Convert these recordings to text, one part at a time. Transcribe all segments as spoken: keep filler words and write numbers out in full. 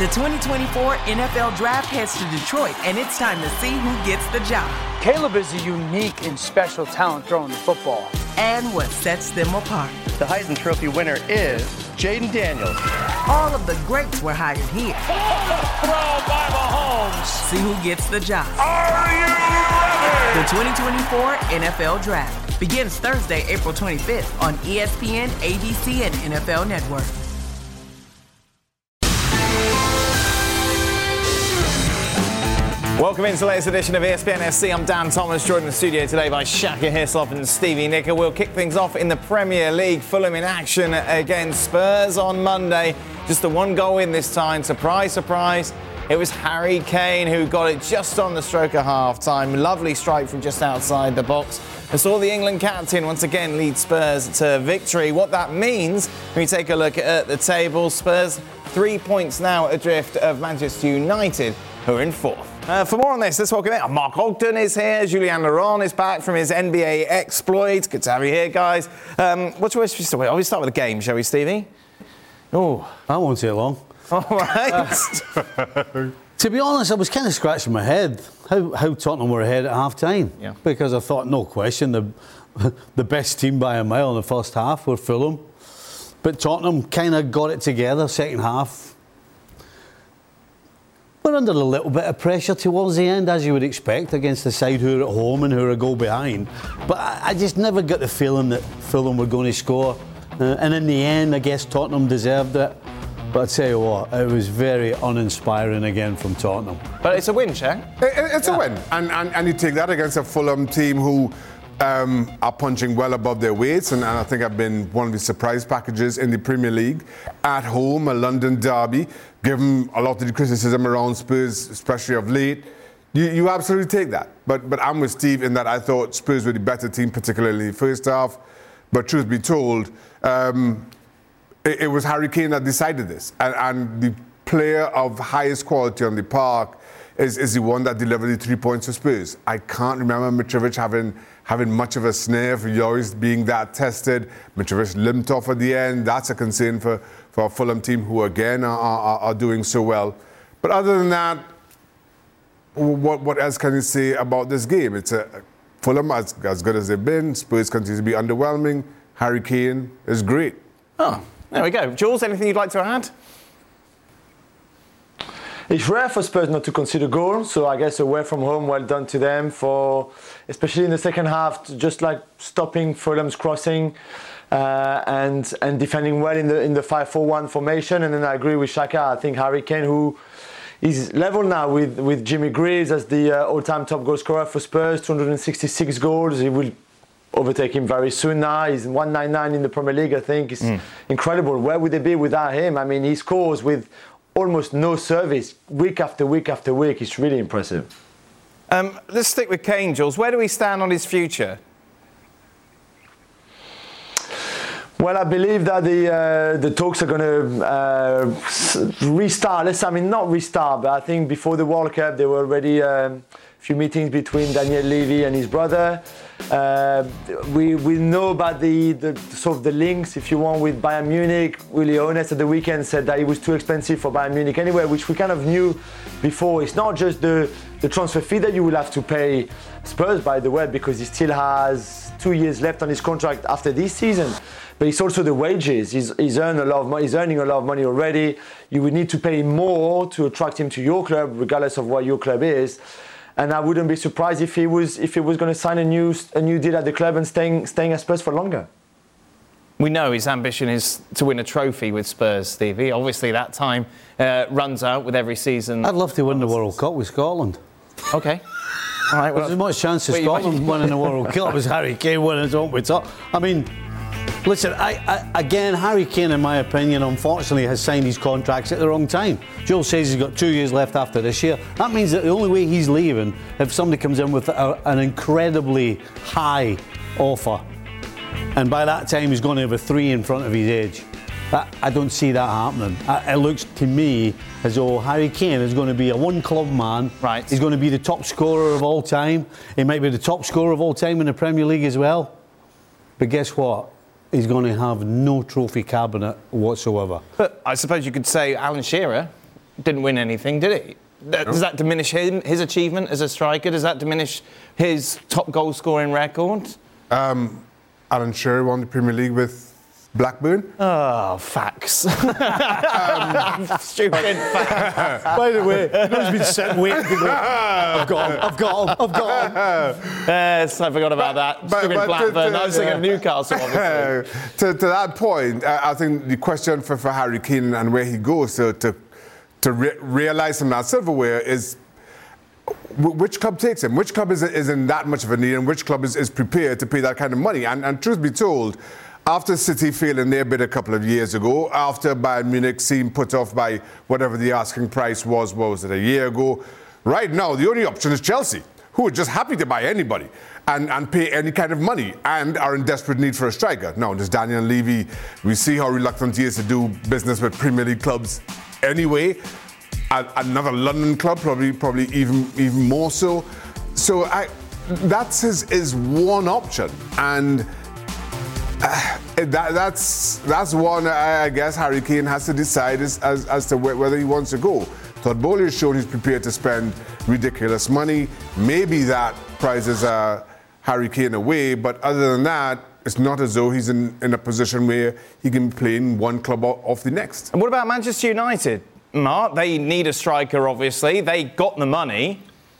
The twenty twenty-four N F L Draft heads to Detroit, and it's time to see who gets the job. Caleb is a unique and special talent throwing the football. And what sets them apart. The Heisman Trophy winner is Jaden Daniels. All of the greats were hired here. Throw by Mahomes. See who gets the job. Are you ready? The twenty twenty-four N F L Draft begins Thursday, April twenty-fifth on E S P N, A B C, and N F L Network. Welcome into the latest edition of E S P N F C. I'm Dan Thomas, joined in the studio today by Shaka Hislop and Stevie Nicker. We'll kick things off in the Premier League. Fulham in action against Spurs on Monday. Just a one goal in this time. Surprise, surprise. It was Harry Kane who got it just on the stroke of half-time. Lovely strike from just outside the box. I saw the England captain once again lead Spurs to victory. What that means, when we take a look at the table, Spurs three points now adrift of Manchester United, who are in fourth. Uh, for more on this, let's welcome in. Mark Ogden is here. Julian Laurent is back from his N B A exploits. Good to have you here, guys. Um, what's your wish? Oh, we start with a game, shall we, Stevie? Oh, I won't take long. All right. Uh, to be honest, I was kind of scratching my head how, how Tottenham were ahead at half-time. Yeah. Because I thought, no question, the, the best team by a mile in the first half were Fulham. But Tottenham kind of got it together, second half. We're under a little bit of pressure towards the end, as you would expect, against the side who are at home and who are a goal behind. But I, I just never got the feeling that Fulham were going to score. Uh, and in the end, I guess Tottenham deserved it. But I tell you what, it was very uninspiring again from Tottenham. But it's a win, Shaq. It, it's yeah. a win. And, and and you take that against a Fulham team who um, are punching well above their weights. And, and I think have been one of the surprise packages in the Premier League. At home, a London derby. Given a lot of the criticism around Spurs, especially of late, you, you absolutely take that. But but I'm with Steve in that I thought Spurs were the better team, particularly in the first half. But truth be told, um, it, it was Harry Kane that decided this. And, and the player of highest quality on the park is, is the one that delivered the three points for Spurs. I can't remember Mitrovic having having much of a snare for Lloris being that tested. Mitrovic limped off at the end. That's a concern for, for a Fulham team who, again, are, are, are doing so well. But other than that, what, what else can you say about this game? It's a Fulham as, as good as they've been. Spurs continue to be underwhelming. Harry Kane is great. Oh, there we go. Jules, anything you'd like to add? It's rare for Spurs not to concede a goal, so I guess away from home, well done to them for, especially in the second half, just like stopping Fulham's crossing uh, and and defending well in the in the five four one formation. And then I agree with Shaka. I think Harry Kane, who is level now with, with Jimmy Greaves as the uh, all-time top goal scorer for Spurs, two hundred sixty-six goals. He will overtake him very soon now. He's one ninety-nine in the Premier League, I think. It's mm. incredible. Where would they be without him? I mean, he scores with almost no service, week after week after week. It's really impressive. Um, let's stick with Kane, Jules. Where do we stand on his future? Well, I believe that the uh, the talks are going to uh, restart. Let's, I mean, not restart, but I think before the World Cup, there were already um, a few meetings between Daniel Levy and his brother. Uh, we we know about the, the sort of the links, if you want, with Bayern Munich. Willy Honest at the weekend said that it was too expensive for Bayern Munich anyway, which we kind of knew before. It's not just the, the transfer fee that you will have to pay Spurs, by the way, because he still has two years left on his contract after this season. But it's also the wages. He's, he's earned a lot of money. He's earning a lot of money already. You would need to pay more to attract him to your club, regardless of what your club is. And I wouldn't be surprised if he was if he was going to sign a new a new deal at the club and staying staying at Spurs for longer. We know his ambition is to win a trophy with Spurs, Stevie. Obviously, that time uh, runs out with every season. I'd love to win the World Cup with Scotland. Okay. All right. Well, there's as much chance of Scotland winning the World Cup as Harry Kane winning his own with top. I mean, listen, I, I, again, Harry Kane, in my opinion, unfortunately has signed his contracts at the wrong time. Joel says he's got two years left after this year. That means that the only way he's leaving, if somebody comes in with a, an incredibly high offer, and by that time he's going to have a three in front of his age. That, I don't see that happening. It looks to me as though Harry Kane is going to be a one-club man. Right. He's going to be the top scorer of all time. He might be the top scorer of all time in the Premier League as well. But guess what? He's going to have no trophy cabinet whatsoever. But I suppose you could say Alan Shearer didn't win anything, did he? That, no. Does that diminish him, his achievement as a striker? Does that diminish his top goal-scoring record? Um, Alan Shearer won the Premier League with Blackburn. Oh, facts. um, Stupid facts. By the way, you know he's been sitting waiting to go. I've got him, I've got him, I've got him. Yes, I forgot about that. But, Stupid but Blackburn. to, to, I was thinking yeah. Newcastle, obviously. to, to that point, uh, I think the question for, for Harry Kane and where he goes to, to, to re- realise from that silverware is w- which club takes him? Which club is, is in that much of a need, and which club is, is prepared to pay that kind of money? And, and truth be told, after City failing their bid a couple of years ago, after Bayern Munich seemed put off by whatever the asking price was, what was it, a year ago, right now the only option is Chelsea, who are just happy to buy anybody and, and pay any kind of money and are in desperate need for a striker. Now, there's Daniel Levy. We see how reluctant he is to do business with Premier League clubs anyway. A- another London club, probably probably even, even more so. So I, that's his, his one option. And Uh, that, that's that's one I guess Harry Kane has to decide as, as, as to wh- whether he wants to go. Todd Bowley has shown he's prepared to spend ridiculous money. Maybe that prizes uh, Harry Kane away, but other than that, it's not as though he's in, in a position where he can play in one club off the next. And what about Manchester United, Mark? They need a striker, obviously. They got the money.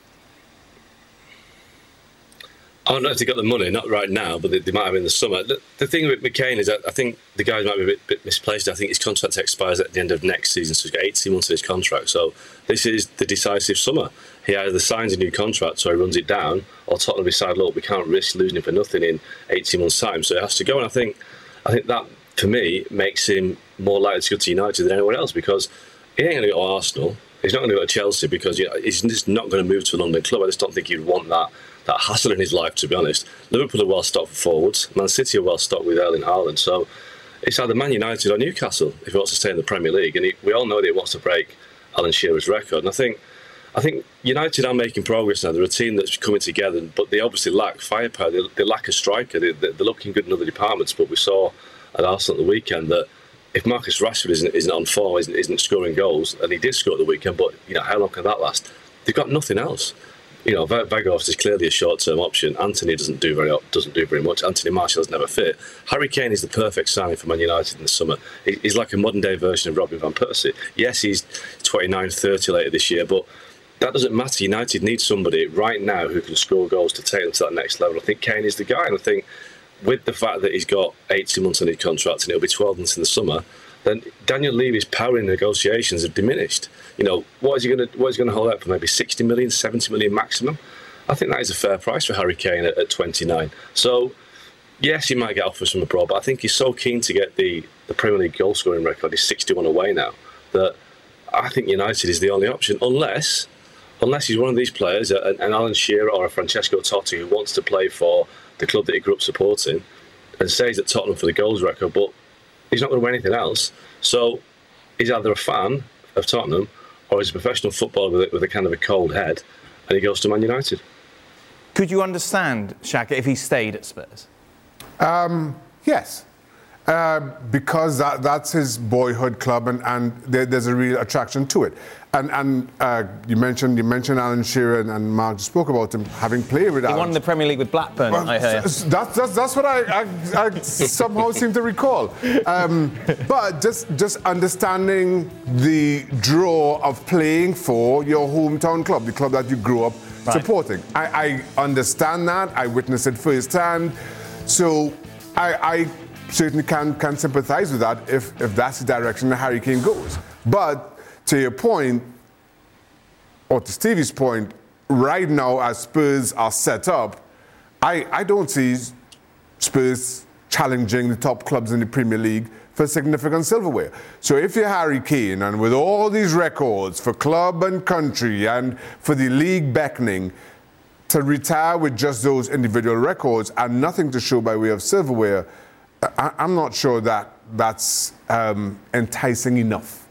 I don't know if they got the money, not right now, but they, they might have in the summer. The, the thing with McCain is that I think the guys might be a bit, bit misplaced. I think his contract expires at the end of next season, so he's got eighteen months of his contract. So this is the decisive summer. He either signs a new contract, so he runs it down, or Tottenham decide, look, we can't risk losing him for nothing in eighteen months' time. So he has to go, and I think, I think that, for me, makes him more likely to go to United than anyone else, because he ain't going to go to Arsenal. He's not going to go to Chelsea, because you know, he's just not going to move to a London club. I just don't think he'd want that. that hassle in his life, to be honest. Liverpool are well stocked for forwards. Man City are well stocked with Erling Haaland. So it's either Man United or Newcastle if he wants to stay in the Premier League. And he, we all know that he wants to break Alan Shearer's record. And I think I think United are making progress now. They're a team that's coming together, but they obviously lack firepower. They, they lack a striker. They, they, they're looking good in other departments. But we saw at Arsenal at the weekend that if Marcus Rashford isn't, isn't on form, isn't, isn't scoring goals, and he did score at the weekend, but you know how long can that last? They've got nothing else. You know, Weghorst is clearly a short-term option. Anthony doesn't do very doesn't do very much. Anthony Martial's never fit. Harry Kane is the perfect signing for Man United in the summer. He's like a modern-day version of Robin van Persie. Yes, he's twenty-nine, thirty later this year, but that doesn't matter. United need somebody right now who can score goals to take them to that next level. I think Kane is the guy, and I think with the fact that he's got eighteen months on his contract and it'll be twelve months in the summer, then Daniel Levy's power in negotiations have diminished. You know, what is he going to what is he going to hold out for? Maybe sixty million, seventy million maximum. I think that is a fair price for Harry Kane at, at twenty-nine. So, yes, he might get offers from abroad, but I think he's so keen to get the, the Premier League goal scoring record. He's sixty-one away now. That I think United is the only option, unless unless he's one of these players, an, an Alan Shearer or a Francesco Totti who wants to play for the club that he grew up supporting and stays at Tottenham for the goals record, but he's not going to win anything else. So he's either a fan of Tottenham or he's a professional footballer with a, with a kind of a cold head, and he goes to Man United. Could you understand, Shaka, if he stayed at Spurs? Um, yes. Uh, because that, that's his boyhood club, and, and there, there's a real attraction to it. And, and uh, you mentioned you mentioned Alan Shearer, and, and Mark spoke about him having played with he Alan. He won the Premier League with Blackburn, well, I hear. That's, that's, that's what I, I, I somehow seem to recall. Um, but just, just understanding the draw of playing for your hometown club, the club that you grew up right. supporting. I, I understand that. I witnessed it firsthand. So I... I certainly can can sympathise with that if, if that's the direction that Harry Kane goes. But to your point, or to Stevie's point, right now as Spurs are set up, I, I don't see Spurs challenging the top clubs in the Premier League for significant silverware. So if you're Harry Kane, and with all these records for club and country and for the league beckoning, to retire with just those individual records and nothing to show by way of silverware, I'm not sure that that's um, enticing enough.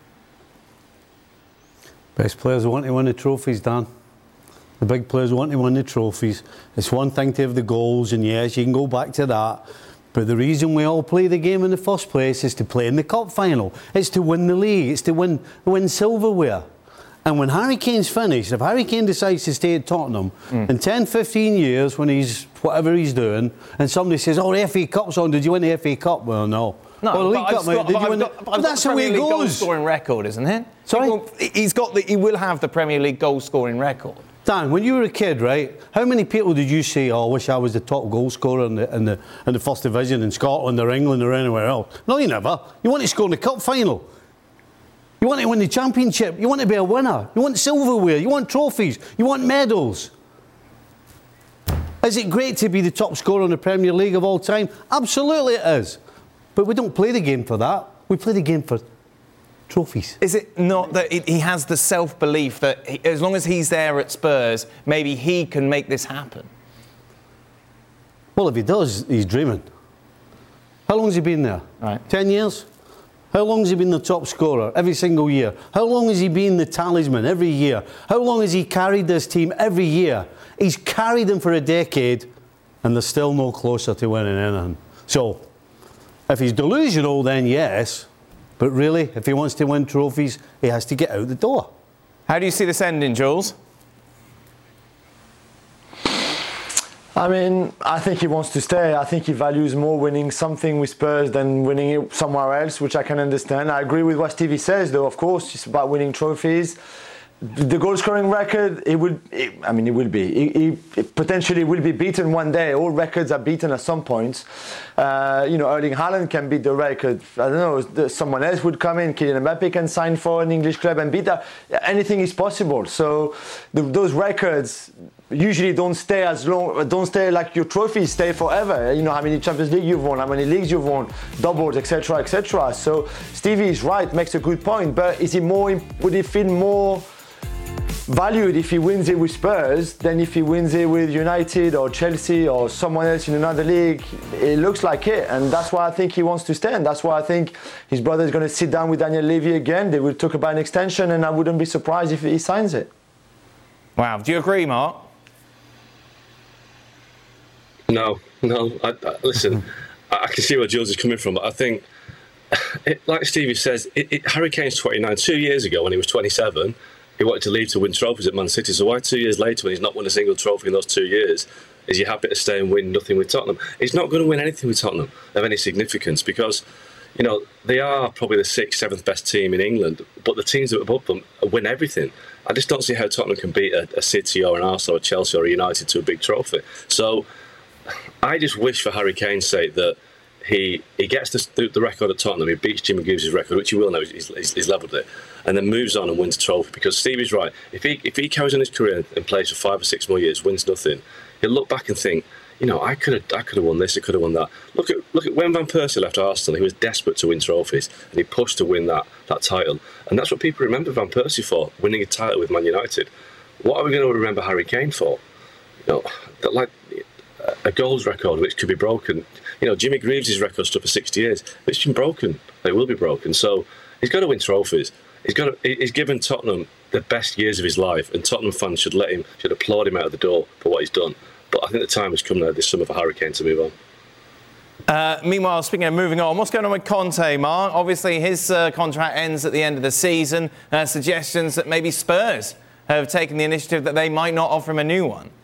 Best players want to win the trophies, Dan. The big players want to win the trophies. It's one thing to have the goals, and yes, you can go back to that. But the reason we all play the game in the first place is to play in the cup final. It's to win the league. It's to win win silverware. And when Harry Kane's finished, if Harry Kane decides to stay at Tottenham mm. in ten, fifteen years, when he's whatever he's doing, and somebody says, "Oh, the F A Cup's on. Did you win the F A Cup?" Well, no. No, well, the League Cup, mate. got, Did you win got, the... But that's the way it goes. Goal scoring record, isn't it? Sorry, will, he's got the. He will have the Premier League goal scoring record. Dan, when you were a kid, right? How many people did you say, "Oh, I wish I was the top goal scorer in the in the in the first division in Scotland or England or anywhere else"? No, you never. You want to score in the cup final. You want to win the championship. You want to be a winner. You want silverware. You want trophies. You want medals. Is it great to be the top scorer in the Premier League of all time? Absolutely it is. But we don't play the game for that. We play the game for trophies. Is it not that he has the self-belief that he, as long as he's there at Spurs, maybe he can make this happen? Well, if he does, he's dreaming. How long has he been there? Right. Ten years? How long has he been the top scorer? Every single year. How long has he been the talisman? Every year. How long has he carried this team? Every year. He's carried them for a decade, and they're still no closer to winning anything. So, if he's delusional, then yes. But really, if he wants to win trophies, he has to get out the door. How do you see this ending, Jules? I mean, I think he wants to stay. I think he values more winning something with Spurs than winning it somewhere else, which I can understand. I agree with what Stevie says, though. Of course, it's about winning trophies. The goal scoring record, it will. It, I mean, it will be. It, it, it potentially will be beaten one day. All records are beaten at some point. Uh, you know, Erling Haaland can beat the record. I don't know. Someone else would come in. Kylian Mbappe can sign for an English club and beat that. Anything is possible. So the, those records usually don't stay as long. Don't stay like your trophies stay forever. You know how many Champions League you've won, how many leagues you've won, doubles, et cetera, et cetera. So Stevie is right. Makes a good point. But is he more? Would he feel more valued if he wins it with Spurs than if he wins it with United or Chelsea or someone else in another league? It looks like it, and that's why I think he wants to stay, and that's why I think his brother is going to sit down with Daniel Levy again. They will talk about an extension, and I wouldn't be surprised if he signs it. Wow. Do you agree, Mark? No, no. I, I, listen, I can see where Jules is coming from, but I think, it, like Stevie says, it, it, Harry Kane's twenty-nine. Two years ago, when he was twenty-seven, he wanted to leave to win trophies at Man City. So why two years later, when he's not won a single trophy in those two years, is he happy to stay and win nothing with Tottenham? He's not going to win anything with Tottenham of any significance because, you know, they are probably the sixth, seventh best team in England, but the teams that are above them win everything. I just don't see how Tottenham can beat a, a City or an Arsenal or a Chelsea or a United to a big trophy. So I just wish for Harry Kane's sake that he he gets the, the record at Tottenham, he beats Jimmy Greaves' record, which he will know, he's, he's, he's levelled it, and then moves on and wins a trophy. Because Stevie's right, if he if he carries on his career and plays for five or six more years, wins nothing, he'll look back and think, you know, I could have I could have won this, I could have won that. Look at look at when Van Persie left Arsenal, he was desperate to win trophies and he pushed to win that that title. And that's what people remember Van Persie for, winning a title with Man United. What are we going to remember Harry Kane for? You know, that like a goals record which could be broken. You know, Jimmy Greaves' record stood for sixty years. It's been broken. It will be broken. So he's got to win trophies. He's got to, he's given Tottenham the best years of his life, and Tottenham fans should let him, should applaud him out of the door for what he's done. But I think the time has come now this summer for Harry Kane to move on. Uh, meanwhile, speaking of moving on, what's going on with Conte, Mark? Obviously, his uh, contract ends at the end of the season. Uh, suggestions that maybe Spurs have taken the initiative that they might not offer him a new one.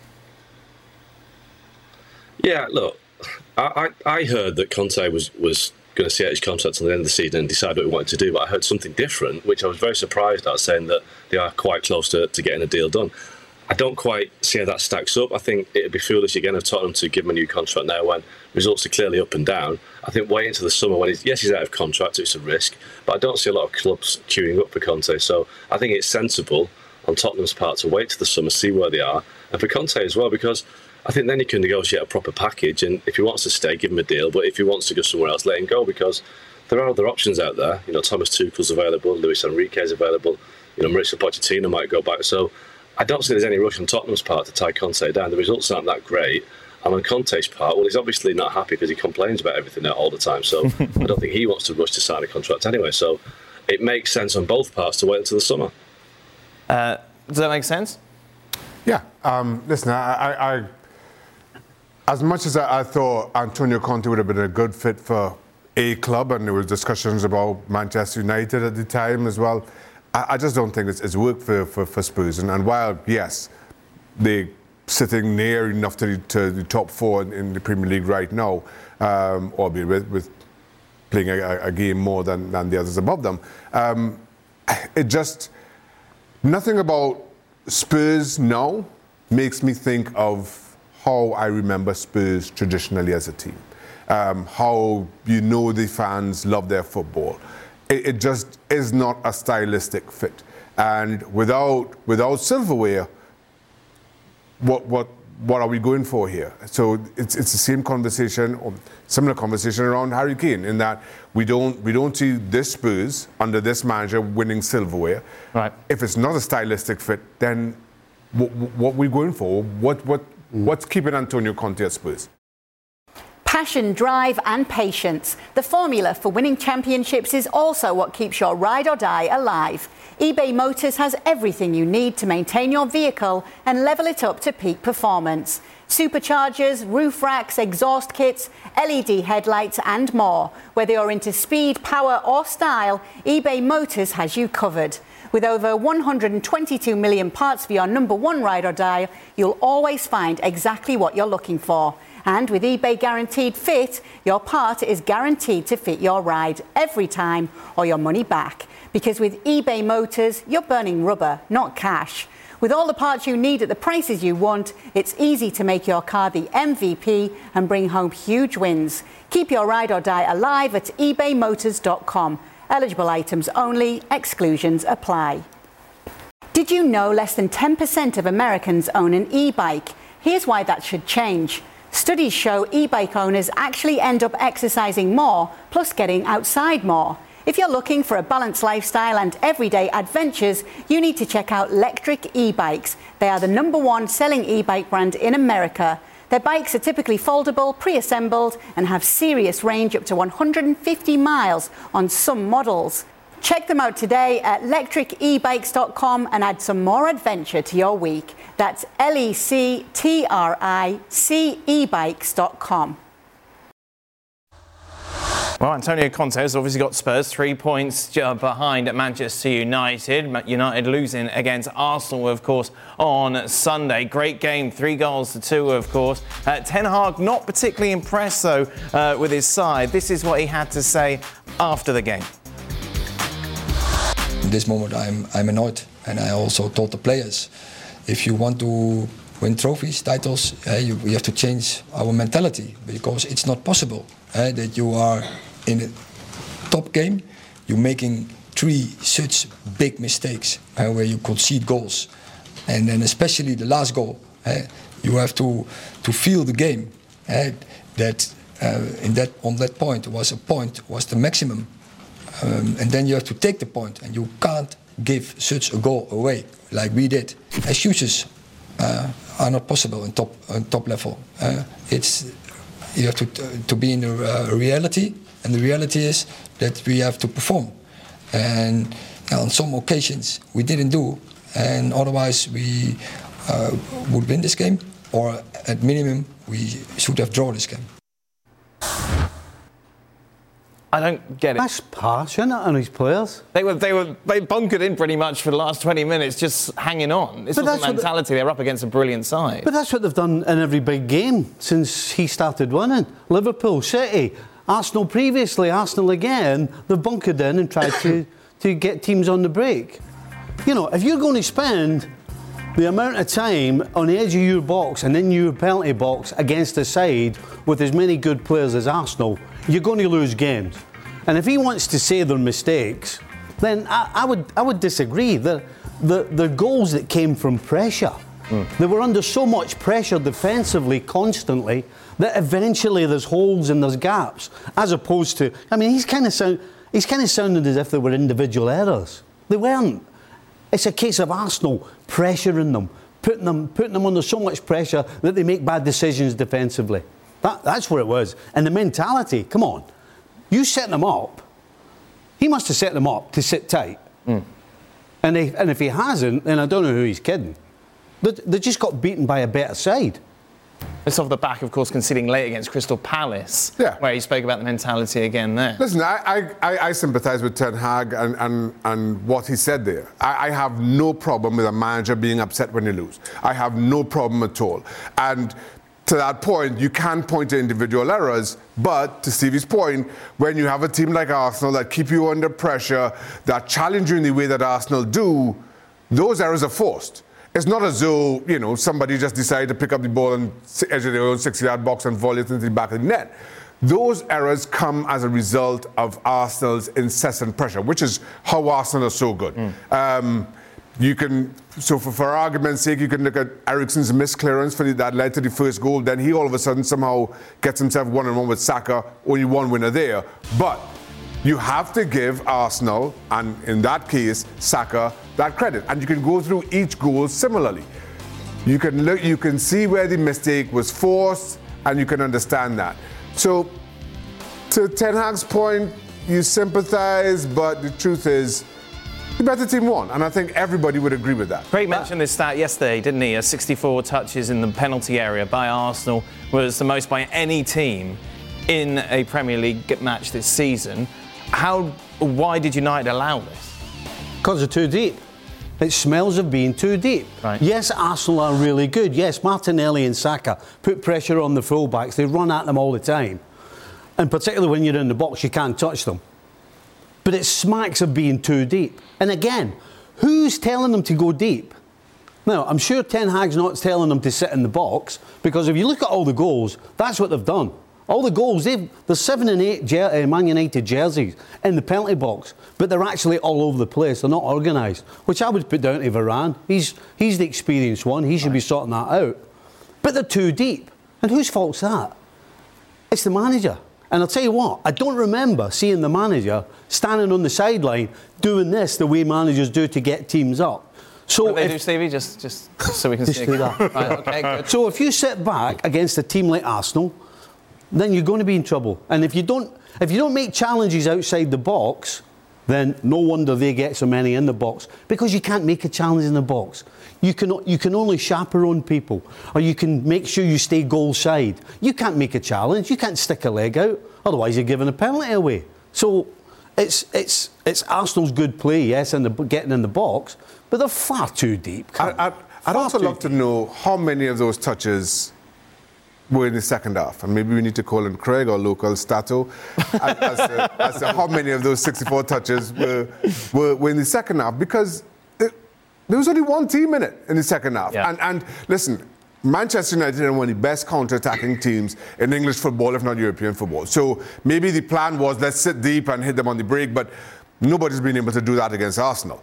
Yeah, look, I, I, I heard that Conte was, was going to see out his contract until the end of the season and decide what he wanted to do, but I heard something different, which I was very surprised at, saying that they are quite close to, to getting a deal done. I don't quite see how that stacks up. I think it would be foolish again of Tottenham to give him a new contract now when results are clearly up and down. I think wait until the summer when he's, yes, he's out of contract, it's a risk, but I don't see a lot of clubs queuing up for Conte. So I think it's sensible on Tottenham's part to wait till the summer, see where they are, and for Conte as well, because I think then he can negotiate a proper package, and if he wants to stay, give him a deal, but if he wants to go somewhere else, let him go, because there are other options out there. You know, Thomas Tuchel's available, Luis Enrique's available, you know, Mauricio Pochettino might go back. So I don't see there's any rush on Tottenham's part to tie Conte down. The results aren't that great. And on Conte's part, well, he's obviously not happy because he complains about everything all the time. So I don't think he wants to rush to sign a contract anyway. So it makes sense on both parts to wait until the summer. Uh, does that make sense? Yeah. Um, listen, I, I, I as much as I, I thought Antonio Conte would have been a good fit for a club, and there was discussions about Manchester United at the time as well, I, I just don't think it's, it's worked for, for, for Spurs. And, and while, yes, they're sitting near enough to the, to the top four in, in the Premier League right now, um, albeit with, with playing a, a game more than, than the others above them, um, it just, nothing about Spurs now makes me think of how I remember Spurs traditionally as a team. Um, how you know the fans love their football. It, it just is not a stylistic fit. And without without silverware, what what what are we going for here? So it's it's the same conversation, or similar conversation around Harry Kane, in that we don't we don't see this Spurs under this manager winning silverware. Right. If it's not a stylistic fit, then what, what are we going for? What what mm. what's keeping Antonio Conte at Spurs? Passion, drive and patience. The formula for winning championships is also what keeps your ride or die alive. eBay Motors has everything you need to maintain your vehicle and level it up to peak performance. Superchargers, roof racks, exhaust kits, L E D headlights and more. Whether you're into speed, power or style, eBay Motors has you covered. With over one hundred twenty-two million parts for your number one ride or die, you'll always find exactly what you're looking for. And with eBay Guaranteed Fit, your part is guaranteed to fit your ride every time or your money back. Because with eBay Motors, you're burning rubber, not cash. With all the parts you need at the prices you want, it's easy to make your car the M V P and bring home huge wins. Keep your ride or die alive at ebay motors dot com. Eligible items only, exclusions apply. Did you know less than ten percent of Americans own an e-bike? Here's why that should change. Studies show e-bike owners actually end up exercising more, plus getting outside more. If you're looking for a balanced lifestyle and everyday adventures, you need to check out Lectric e-bikes. They are the number one selling e-bike brand in America. Their bikes are typically foldable, pre-assembled, and have serious range up to one hundred fifty miles on some models. Check them out today at lectric e bikes dot com and add some more adventure to your week. That's L E C T R I C e bikes dot com. Well, Antonio Conte has obviously got Spurs three points behind at Manchester United. United losing against Arsenal, of course, on Sunday. Great game, three goals to two, of course. Uh, Ten Hag not particularly impressed, though, uh, with his side. This is what he had to say after the game. In this moment, I'm, I'm annoyed, and I also told the players, if you want to win trophies, titles, uh, you, we have to change our mentality, because it's not possible uh, that you are in a top game, you're making three such big mistakes uh, where you concede goals, and then especially the last goal, uh, you have to to feel the game. Uh, that uh, in that on that point was a point was the maximum, um, and then you have to take the point, and you can't give such a goal away like we did. Excuses uh, are not possible in top on top level. Uh, it's you have to to be in a uh, reality. And the reality is that we have to perform. And on some occasions we didn't do, and otherwise we uh, would win this game, or at minimum we should have drawn this game. I don't get it. That's harsh, isn't it, on his players? They were they were they bunkered in pretty much for the last twenty minutes, just hanging on. This was the mentality. They're up against a brilliant side. But that's what they've done in every big game since he started winning. Liverpool, City, Arsenal previously, Arsenal again, they've bunkered in and tried to, to get teams on the break. You know, if you're going to spend the amount of time on the edge of your box and in your penalty box against a side with as many good players as Arsenal, you're going to lose games. And if he wants to say their mistakes, then I, I would I would disagree. The, the, the goals that came from pressure, mm. they were under so much pressure defensively constantly that eventually there's holes and there's gaps, as opposed to, I mean, he's kind of sound, he's kind of sounded as if they were individual errors. They weren't. It's a case of Arsenal pressuring them, putting them, putting them under so much pressure that they make bad decisions defensively. That, that's what it was. And the mentality, come on, you set them up. He must have set them up to sit tight. Mm. And, they, and if he hasn't, then I don't know who he's kidding. They, they just got beaten by a better side. It's off the back, of course, conceding late against Crystal Palace, yeah. where he spoke about the mentality again there. Listen, I, I, I sympathise with Ten Hag and, and, and what he said there. I, I have no problem with a manager being upset when you lose. I have no problem at all. And to that point, you can point to individual errors, but to Stevie's point, when you have a team like Arsenal that keep you under pressure, that challenge you in the way that Arsenal do, those errors are forced. It's not as though, you know, somebody just decided to pick up the ball and edge of their own sixty-yard box and volley it into the back of the net. Those errors come as a result of Arsenal's incessant pressure, which is how Arsenal are so good. Mm. Um, you can, so for, for argument's sake, you can look at Eriksen's missed clearance for the, that led to the first goal. Then he all of a sudden somehow gets himself one-on-one with Saka, only one winner there. But you have to give Arsenal, and in that case, Saka, that credit. And you can go through each goal similarly. You can look, you can see where the mistake was forced, and you can understand that. So, to Ten Hag's point, you sympathise, but the truth is, the better team won, and I think everybody would agree with that. Craig mentioned this stat yesterday, didn't he? A sixty-four touches in the penalty area by Arsenal was the most by any team in a Premier League match this season. How, why did United allow this? Because they're too deep. It smells of being too deep. Right. Yes, Arsenal are really good. Yes, Martinelli and Saka put pressure on the fullbacks. They run at them all the time. And particularly when you're in the box, you can't touch them. But it smacks of being too deep. And again, who's telling them to go deep? Now, I'm sure Ten Hag's not telling them to sit in the box, because if you look at all the goals, that's what they've done. All the goals, they've, there's seven and eight jer- uh, Man United jerseys in the penalty box, but they're actually all over the place. They're not organised, which I would put down to Varane. He's, he's the experienced one. He should right. be sorting that out. But they're too deep. And whose fault's that? It's the manager. And I'll tell you what, I don't remember seeing the manager standing on the sideline doing this the way managers do to get teams up. So what do they if, do, Stevie? Just, just, just so we can just see. do that. Right, okay, good. So if you sit back against a team like Arsenal, then you're going to be in trouble. And if you don't, if you don't make challenges outside the box, then no wonder they get so many in the box, because you can't make a challenge in the box. You can you can only chaperone people, or you can make sure you stay goal side. You can't make a challenge. You can't stick a leg out, otherwise you're giving a penalty away. So it's it's it's Arsenal's good play, yes, and the getting in the box, but they're far too deep. I, I'd, I'd also love deep. to know how many of those touches were in the second half, and maybe we need to call in Craig or local Stato as, as, to, as to how many of those sixty-four touches were, were, were in the second half, because it, there was only one team in it in the second half. Yeah. And, and listen, Manchester United are one of the best counter-attacking teams in English football, if not European football. So maybe the plan was, let's sit deep and hit them on the break, but nobody's been able to do that against Arsenal.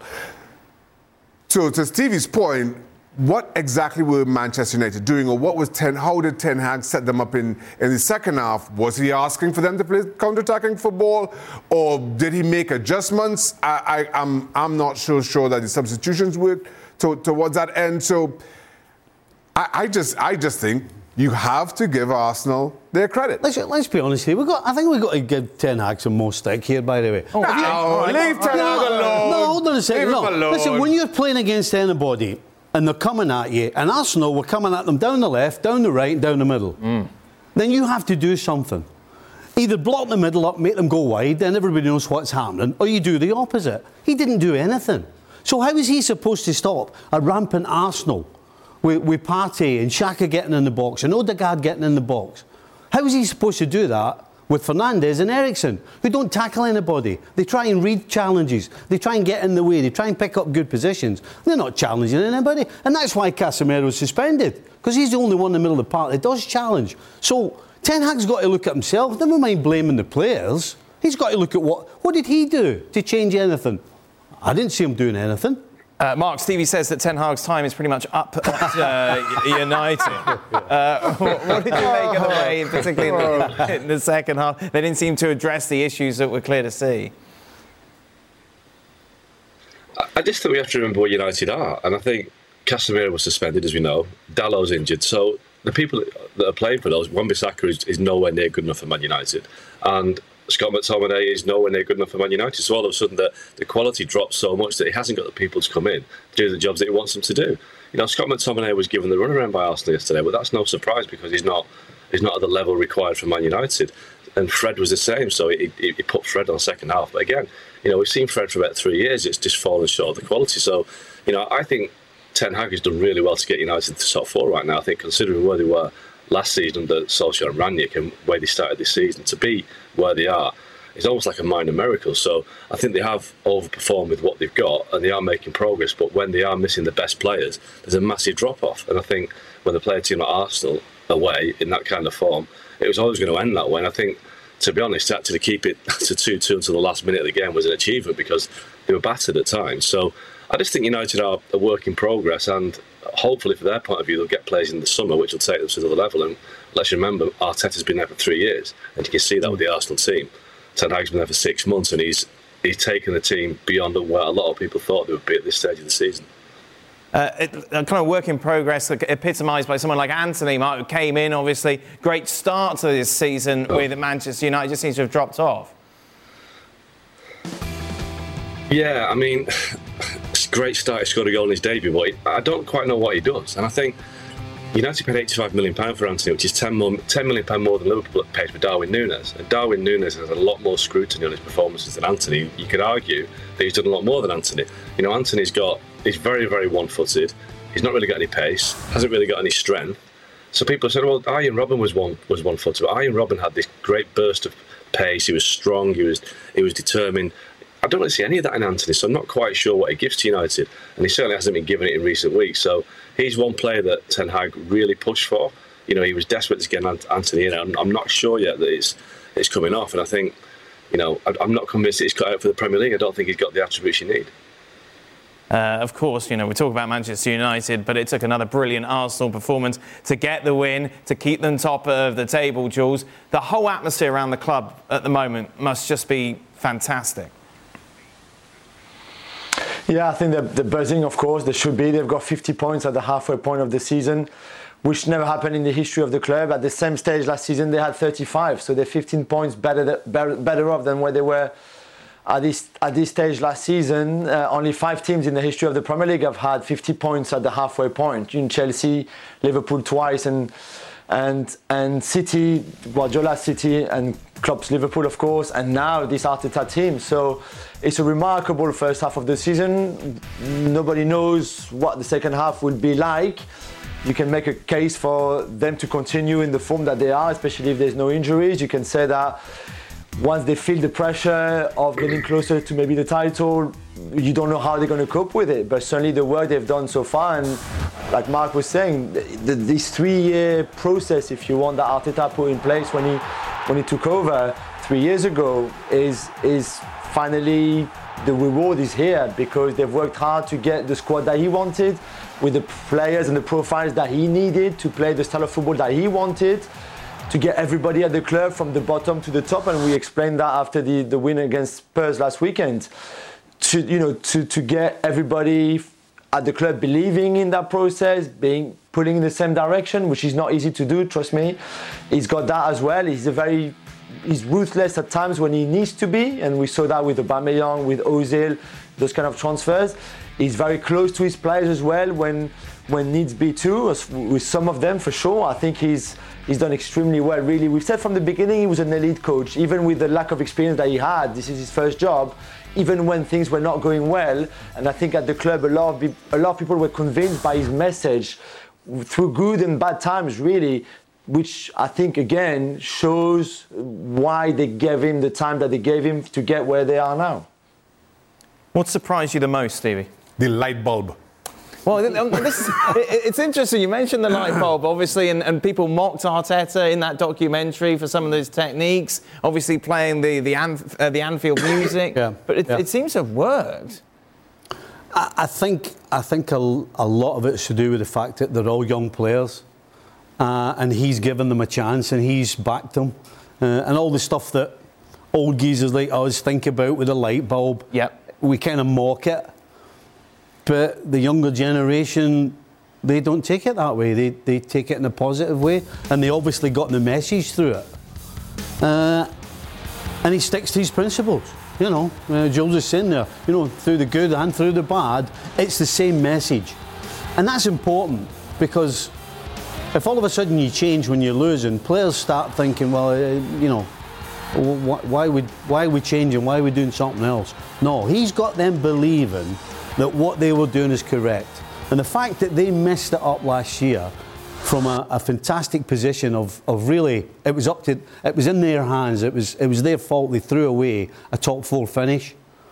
So to Stevie's point, what exactly were Manchester United doing, or what was Ten? How did Ten Hag set them up in, in the second half? Was he asking for them to play counter-attacking football, or did he make adjustments? I, I, I'm I'm not so sure that the substitutions worked to, towards that end. So I, I just I just think you have to give Arsenal their credit. Let's, let's be honest here. We got. I think we've got to give Ten Hag some more stick here, by the way. Oh, okay. No, leave Ten Hag alone. No, hold on a second. Leave No, him alone. Listen, when you're playing against anybody and they're coming at you, and Arsenal were coming at them down the left, down the right, and down the middle, mm. then you have to do something. Either block the middle up, make them go wide, then everybody knows what's happening, or you do the opposite. He didn't do anything. So how is he supposed to stop a rampant Arsenal with, with Partey and Xhaka getting in the box and Odegaard getting in the box? How is he supposed to do that with Fernandes and Eriksen, who don't tackle anybody? They try and read challenges. They try and get in the way. They try and pick up good positions. They're not challenging anybody. And that's why Casemiro was suspended, because he's the only one in the middle of the park that does challenge. So Ten Hag's got to look at himself. Never mind blaming the players. He's got to look at what, what did he do to change anything? I didn't see him doing anything. Uh, Mark, Stevie says that Ten Hag's time is pretty much up at uh, United. Uh, what, what did you make of the way, particularly in the, in the second half? They didn't seem to address the issues that were clear to see. I just think we have to remember what United are. And I think Casemiro was suspended, as we know. Dallow's injured. So the people that are playing for those, Wan-Bissaka is, is nowhere near good enough for Man United. And Scott McTominay is nowhere near good enough for Man United. So all of a sudden the, the quality drops so much that he hasn't got the people to come in to do the jobs that he wants them to do. You know, Scott McTominay was given the runaround by Arsenal yesterday, but that's no surprise because he's not he's not at the level required for Man United. And Fred was the same, so he, he, he put Fred on second half. But again, you know, we've seen Fred for about three years. It's just fallen short of the quality. So, you know, I think Ten Hag has done really well to get United to top four right now. I think considering where they were last season under Solskjaer and Rangnick and where they started this season, to be where they are is almost like a minor miracle. So I think they have overperformed with what they've got and they are making progress. But when they are missing the best players, there's a massive drop-off. And I think when they play a team like Arsenal away in that kind of form, it was always going to end that way. And I think, to be honest, to actually keep it to two two until the last minute of the game was an achievement because they were battered at times. So I just think United are a work in progress, and hopefully, from their point of view, they'll get players in the summer which will take them to another level. And let's remember, Arteta's been there for three years, and you can see that with the Arsenal team. Ten Hag's been there for six months, and he's he's taken the team beyond where a lot of people thought they would be at this stage of the season. Uh, it, a kind of work in progress epitomised by someone like Anthony, Mark, who came in, obviously, great start to this season oh. with Manchester United, just seems to have dropped off. Yeah, I mean, it's a great start. He scored a goal in his debut, but he, I don't quite know what he does. And I think United paid eighty-five million pounds for Anthony, which is ten million pounds more than Liverpool paid for Darwin Núñez. And Darwin Núñez has a lot more scrutiny on his performances than Anthony. You could argue that he's done a lot more than Anthony. You know, Anthony's got, he's very, very one-footed. He's not really got any pace, hasn't really got any strength. So people said, well, Arjen Robben was one was one-footed, but Arjen Robben had this great burst of pace. He was strong. He was he was determined. I don't really see any of that in Anthony, so I'm not quite sure what he gives to United, and he certainly hasn't been given it in recent weeks. So he's one player that Ten Hag really pushed for. You know, he was desperate to get Anthony in. I'm, I'm not sure yet that it's it's coming off, and I think, you know, I'm not convinced that he's cut out for the Premier League. I don't think he's got the attributes you need. Uh, of course, you know, we talk about Manchester United, but it took another brilliant Arsenal performance to get the win, to keep them top of the table, Jules. The whole atmosphere around the club at the moment must just be fantastic. Yeah, I think they're, they're buzzing, of course. They should be. They've got fifty points at the halfway point of the season, which never happened in the history of the club. At the same stage last season, they had thirty-five, so they're fifteen points better better, better off than where they were at this at this stage last season. Uh, only five teams in the history of the Premier League have had fifty points at the halfway point. In Chelsea, Liverpool twice, and and and City, Guardiola City, and Klopp's Liverpool, of course, and now this Arteta team. So it's a remarkable first half of the season. Nobody knows what the second half will be like. You can make a case for them to continue in the form that they are, especially if there's no injuries. You can say that once they feel the pressure of getting closer to maybe the title, you don't know how they're going to cope with it. But certainly the work they've done so far, and like Mark was saying, the, the, this three-year process, if you want, that Arteta put in place when he when he took over three years ago, is is finally the reward is here, because they've worked hard to get the squad that he wanted, with the players and the profiles that he needed to play the style of football that he wanted, to get everybody at the club from the bottom to the top. And we explained that after the, the win against Spurs last weekend, to you know to, to get everybody at the club believing in that process, being pulling in the same direction, which is not easy to do, trust me. He's got that as well. He's a very he's ruthless at times when he needs to be, and we saw that with Aubameyang, with Ozil, those kind of transfers. He's very close to his players as well when when needs be too, with some of them for sure. I think he's he's done extremely well, really. We've said from the beginning he was an elite coach, even with the lack of experience that he had. This is his first job, even when things were not going well. And I think at the club, a lot of, a lot of people were convinced by his message through good and bad times, really, which I think, again, shows why they gave him the time that they gave him to get where they are now. What surprised you the most, Stevie? The light bulb. Well, this, it's interesting. You mentioned the light bulb, obviously, and, and people mocked Arteta in that documentary for some of those techniques, obviously playing the the, Anf- uh, the Anfield music. Yeah. But it, yeah. it seems to have worked. I, I think I think a, a lot of it's to do with the fact that they're all young players, uh, and he's given them a chance, and he's backed them, uh, and all the stuff that old geezers like us think about with a light bulb. Yep. We kind of mock it. But the younger generation, they don't take it that way. They they take it in a positive way, and they obviously got the message through it. Uh, and he sticks to his principles. You know, uh, Jules is saying there, you know, through the good and through the bad, it's the same message. And that's important, because if all of a sudden you change when you're losing, players start thinking, well, uh, you know, why, why, would, why are we changing? Why are we doing something else? No, he's got them believing that what they were doing is correct. And the fact that they messed it up last year from a, a fantastic position of, of really, it was up to, it was in their hands, it was, it was their fault, they threw away a top four finish.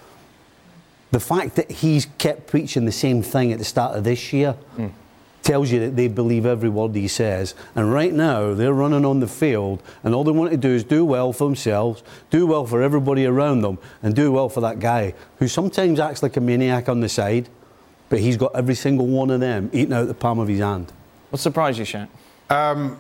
The fact that he's kept preaching the same thing at the start of this year mm. tells you that they believe every word he says. And right now, they're running on the field, and all they want to do is do well for themselves, do well for everybody around them, and do well for that guy who sometimes acts like a maniac on the side, but he's got every single one of them eating out the palm of his hand. What surprised you, Shaq? Um,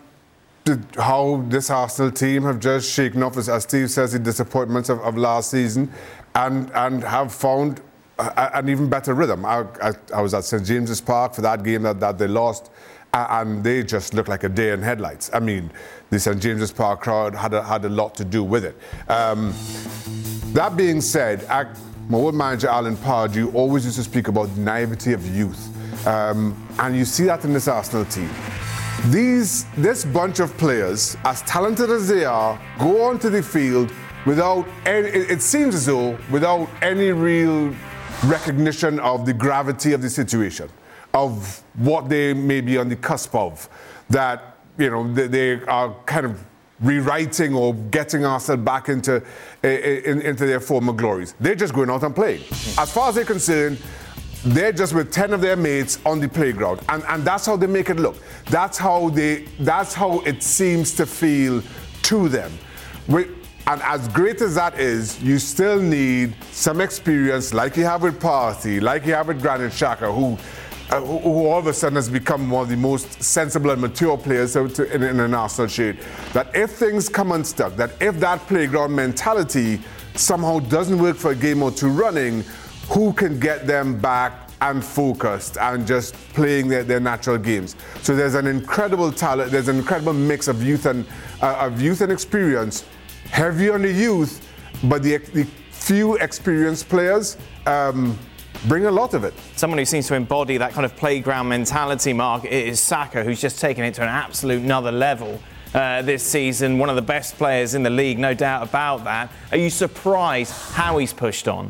how this Arsenal team have just shaken off, as Steve says, the disappointments of, of last season, and and have found a, an even better rhythm. I, I, I was at Saint James's Park for that game that, that they lost, and they just looked like a deer in headlights. I mean, the Saint James's Park crowd had a, had a lot to do with it. Um, that being said, I, my old manager Alan Pardew always used to speak about the naivety of youth. Um, and you see that in this Arsenal team. These, this bunch of players, as talented as they are, go onto the field without any, it, it seems as though, without any real recognition of the gravity of the situation, of what they may be on the cusp of, that, you know, they, they are kind of rewriting or getting Arsenal back into, in, into their former glories. They're just going out and playing. As far as they're concerned, they're just with ten of their mates on the playground, and, and that's how they make it look. That's how they. That's how it seems to feel to them. We, and as great as that is, you still need some experience, like you have with Partey, like you have with Granit Xhaka, who, uh, who, who all of a sudden has become one of the most sensible and mature players to, to, in, in an Arsenal shade. That if things come unstuck, that if that playground mentality somehow doesn't work for a game or two running, who can get them back and focused and just playing their, their natural games. So there's an incredible talent, there's an incredible mix of youth and uh, of youth and experience, heavy on the youth, but the, the few experienced players um, bring a lot of it. Someone who seems to embody that kind of playground mentality, Mark, is Saka, who's just taken it to an absolute another level uh, this season. One of the best players in the league, no doubt about that. Are you surprised how he's pushed on?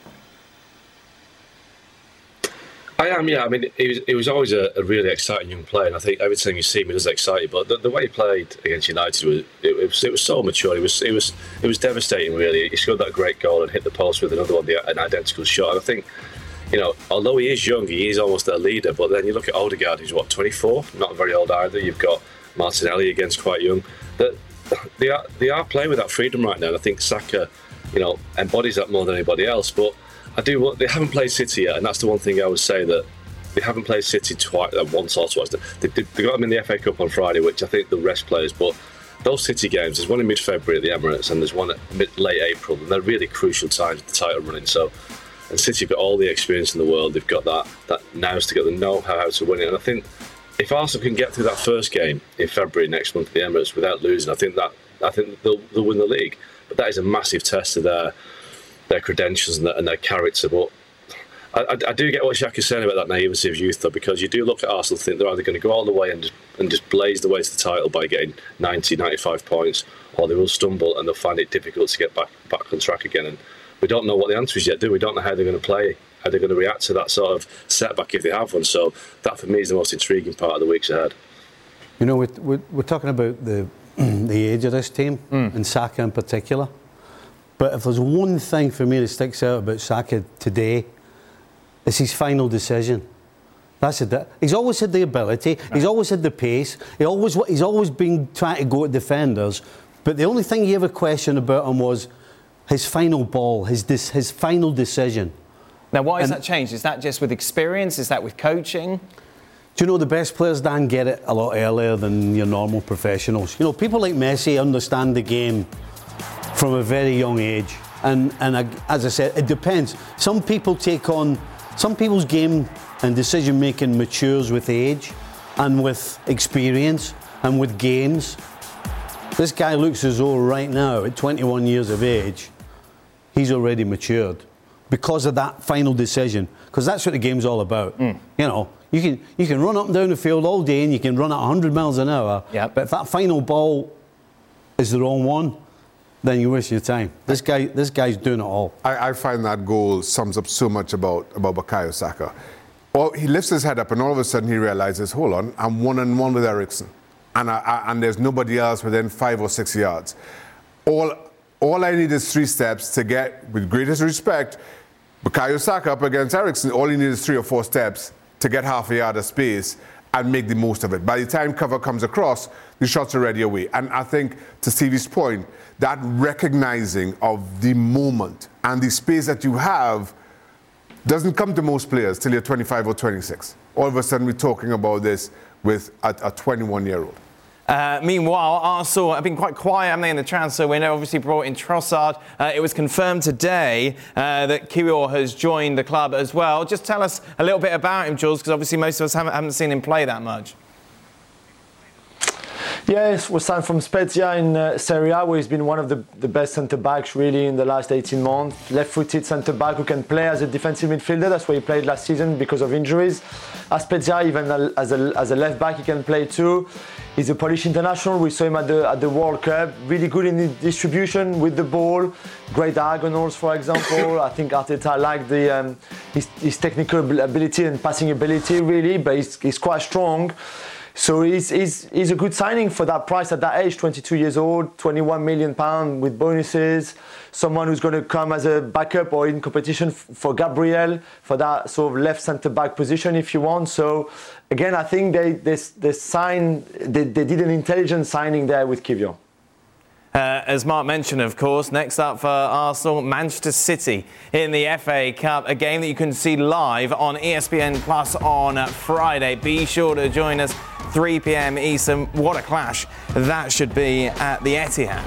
I am, yeah. I mean, he was, he was always a, a really exciting young player, and I think every time you see him, he does excite you. But the, the way he played against United was it, it was it was so mature. It was it was it was devastating, really. He scored that great goal and hit the post with another one, the, an identical shot. And I think, you know, although he is young, he is almost their leader. But then you look at Odegaard, who's what, twenty-four, not very old either. You've got Martinelli, against quite young. That they are they are playing with that freedom right now. And I think Saka, you know, embodies that more than anybody else. But I do. They haven't played City yet, and that's the one thing I would say, that they haven't played City twice, uh, once or twice. They, they, they got them in the F A Cup on Friday, which I think they'll rest players. But those City games, there's one in mid-February at the Emirates, and there's one at mid, late April, and they're really crucial times of the title running. So, and City have got all the experience in the world. They've got that that nous to get the know-how how to win it. And I think if Arsenal can get through that first game in February next month at the Emirates without losing, I think that I think they'll, they'll win the league. But that is a massive test of their their credentials and their, and their character. But I, I, I do get what Shaq is saying about that naivety of youth, though, because you do look at Arsenal and think they're either going to go all the way and just, and just blaze the way to the title by getting ninety, ninety-five points, or they will stumble and they'll find it difficult to get back back on track again. And we don't know what the answer is yet, do we? We don't know how they're going to play, how they're going to react to that sort of setback if they have one. So that, for me, is the most intriguing part of the weeks ahead. You know, we're, we're, we're talking about the the age of this team, mm. and Saka in particular. But if there's one thing for me that sticks out about Saka today, it's his final decision. That's it. He's always had the ability. Right. He's always had the pace. He always he's always been trying to go at defenders. But the only thing you ever questioned about him was his final ball, his his final decision. Now, why has and, that changed? Is that just with experience? Is that with coaching? Do you know the best players, Dan, get it a lot earlier than your normal professionals? You know, people like Messi understand the game from a very young age. And and I, as I said, it depends. Some people take on, some people's game and decision making matures with age and with experience and with games. This guy looks as though right now, at twenty-one years of age, he's already matured because of that final decision. Because that's what the game's all about. Mm. You know, you can you can run up and down the field all day and you can run at one hundred miles an hour. Yep. But if that final ball is the wrong one, then you waste your time. This guy, this guy's doing it all. I, I find that goal sums up so much about, about Bukayo Saka. Well, he lifts his head up and all of a sudden he realizes, hold on, I'm one on one with Eriksen. And, I, I, and there's nobody else within five or six yards. All, all I need is three steps to get, with greatest respect, Bukayo Saka up against Eriksen. All you need is three or four steps to get half a yard of space and make the most of it. By the time cover comes across, the shot's already away. And I think, to Stevie's point, that recognizing of the moment and the space that you have doesn't come to most players till you're twenty-five or twenty-six. All of a sudden, we're talking about this with a, a twenty-one-year-old. Uh, meanwhile, Arsenal have been quite quiet, haven't they, in the transfer window? Obviously brought in Trossard. Uh, it was confirmed today uh, that Kiwior has joined the club as well. Just tell us a little bit about him, Jules, because obviously most of us haven't, haven't seen him play that much. Yes, was signed from Spezia in uh, Serie A, where he's been one of the, the best centre-backs really in the last eighteen months. Left-footed centre-back who can play as a defensive midfielder. That's where he played last season because of injuries. At Spezia, even as a, as a left-back, he can play too. He's a Polish international. We saw him at the, at the World Cup. Really good in the distribution with the ball. Great diagonals, for example. I think Arteta liked the, um, his, his technical ability and passing ability, really, but he's, he's quite strong. So he's, he's, he's a good signing for that price at that age, twenty-two years old, twenty-one million pounds with bonuses. Someone who's going to come as a backup or in competition f- for Gabriel, for that sort of left centre-back position if you want. So again, I think they, they, they, signed, they, they did an intelligent signing there with Kiwior. Uh, as Mark mentioned, of course, next up for Arsenal, Manchester City in the F A Cup, a game that you can see live on E S P N Plus on Friday. Be sure to join us, three p.m. Eastern. What a clash that should be at the Etihad.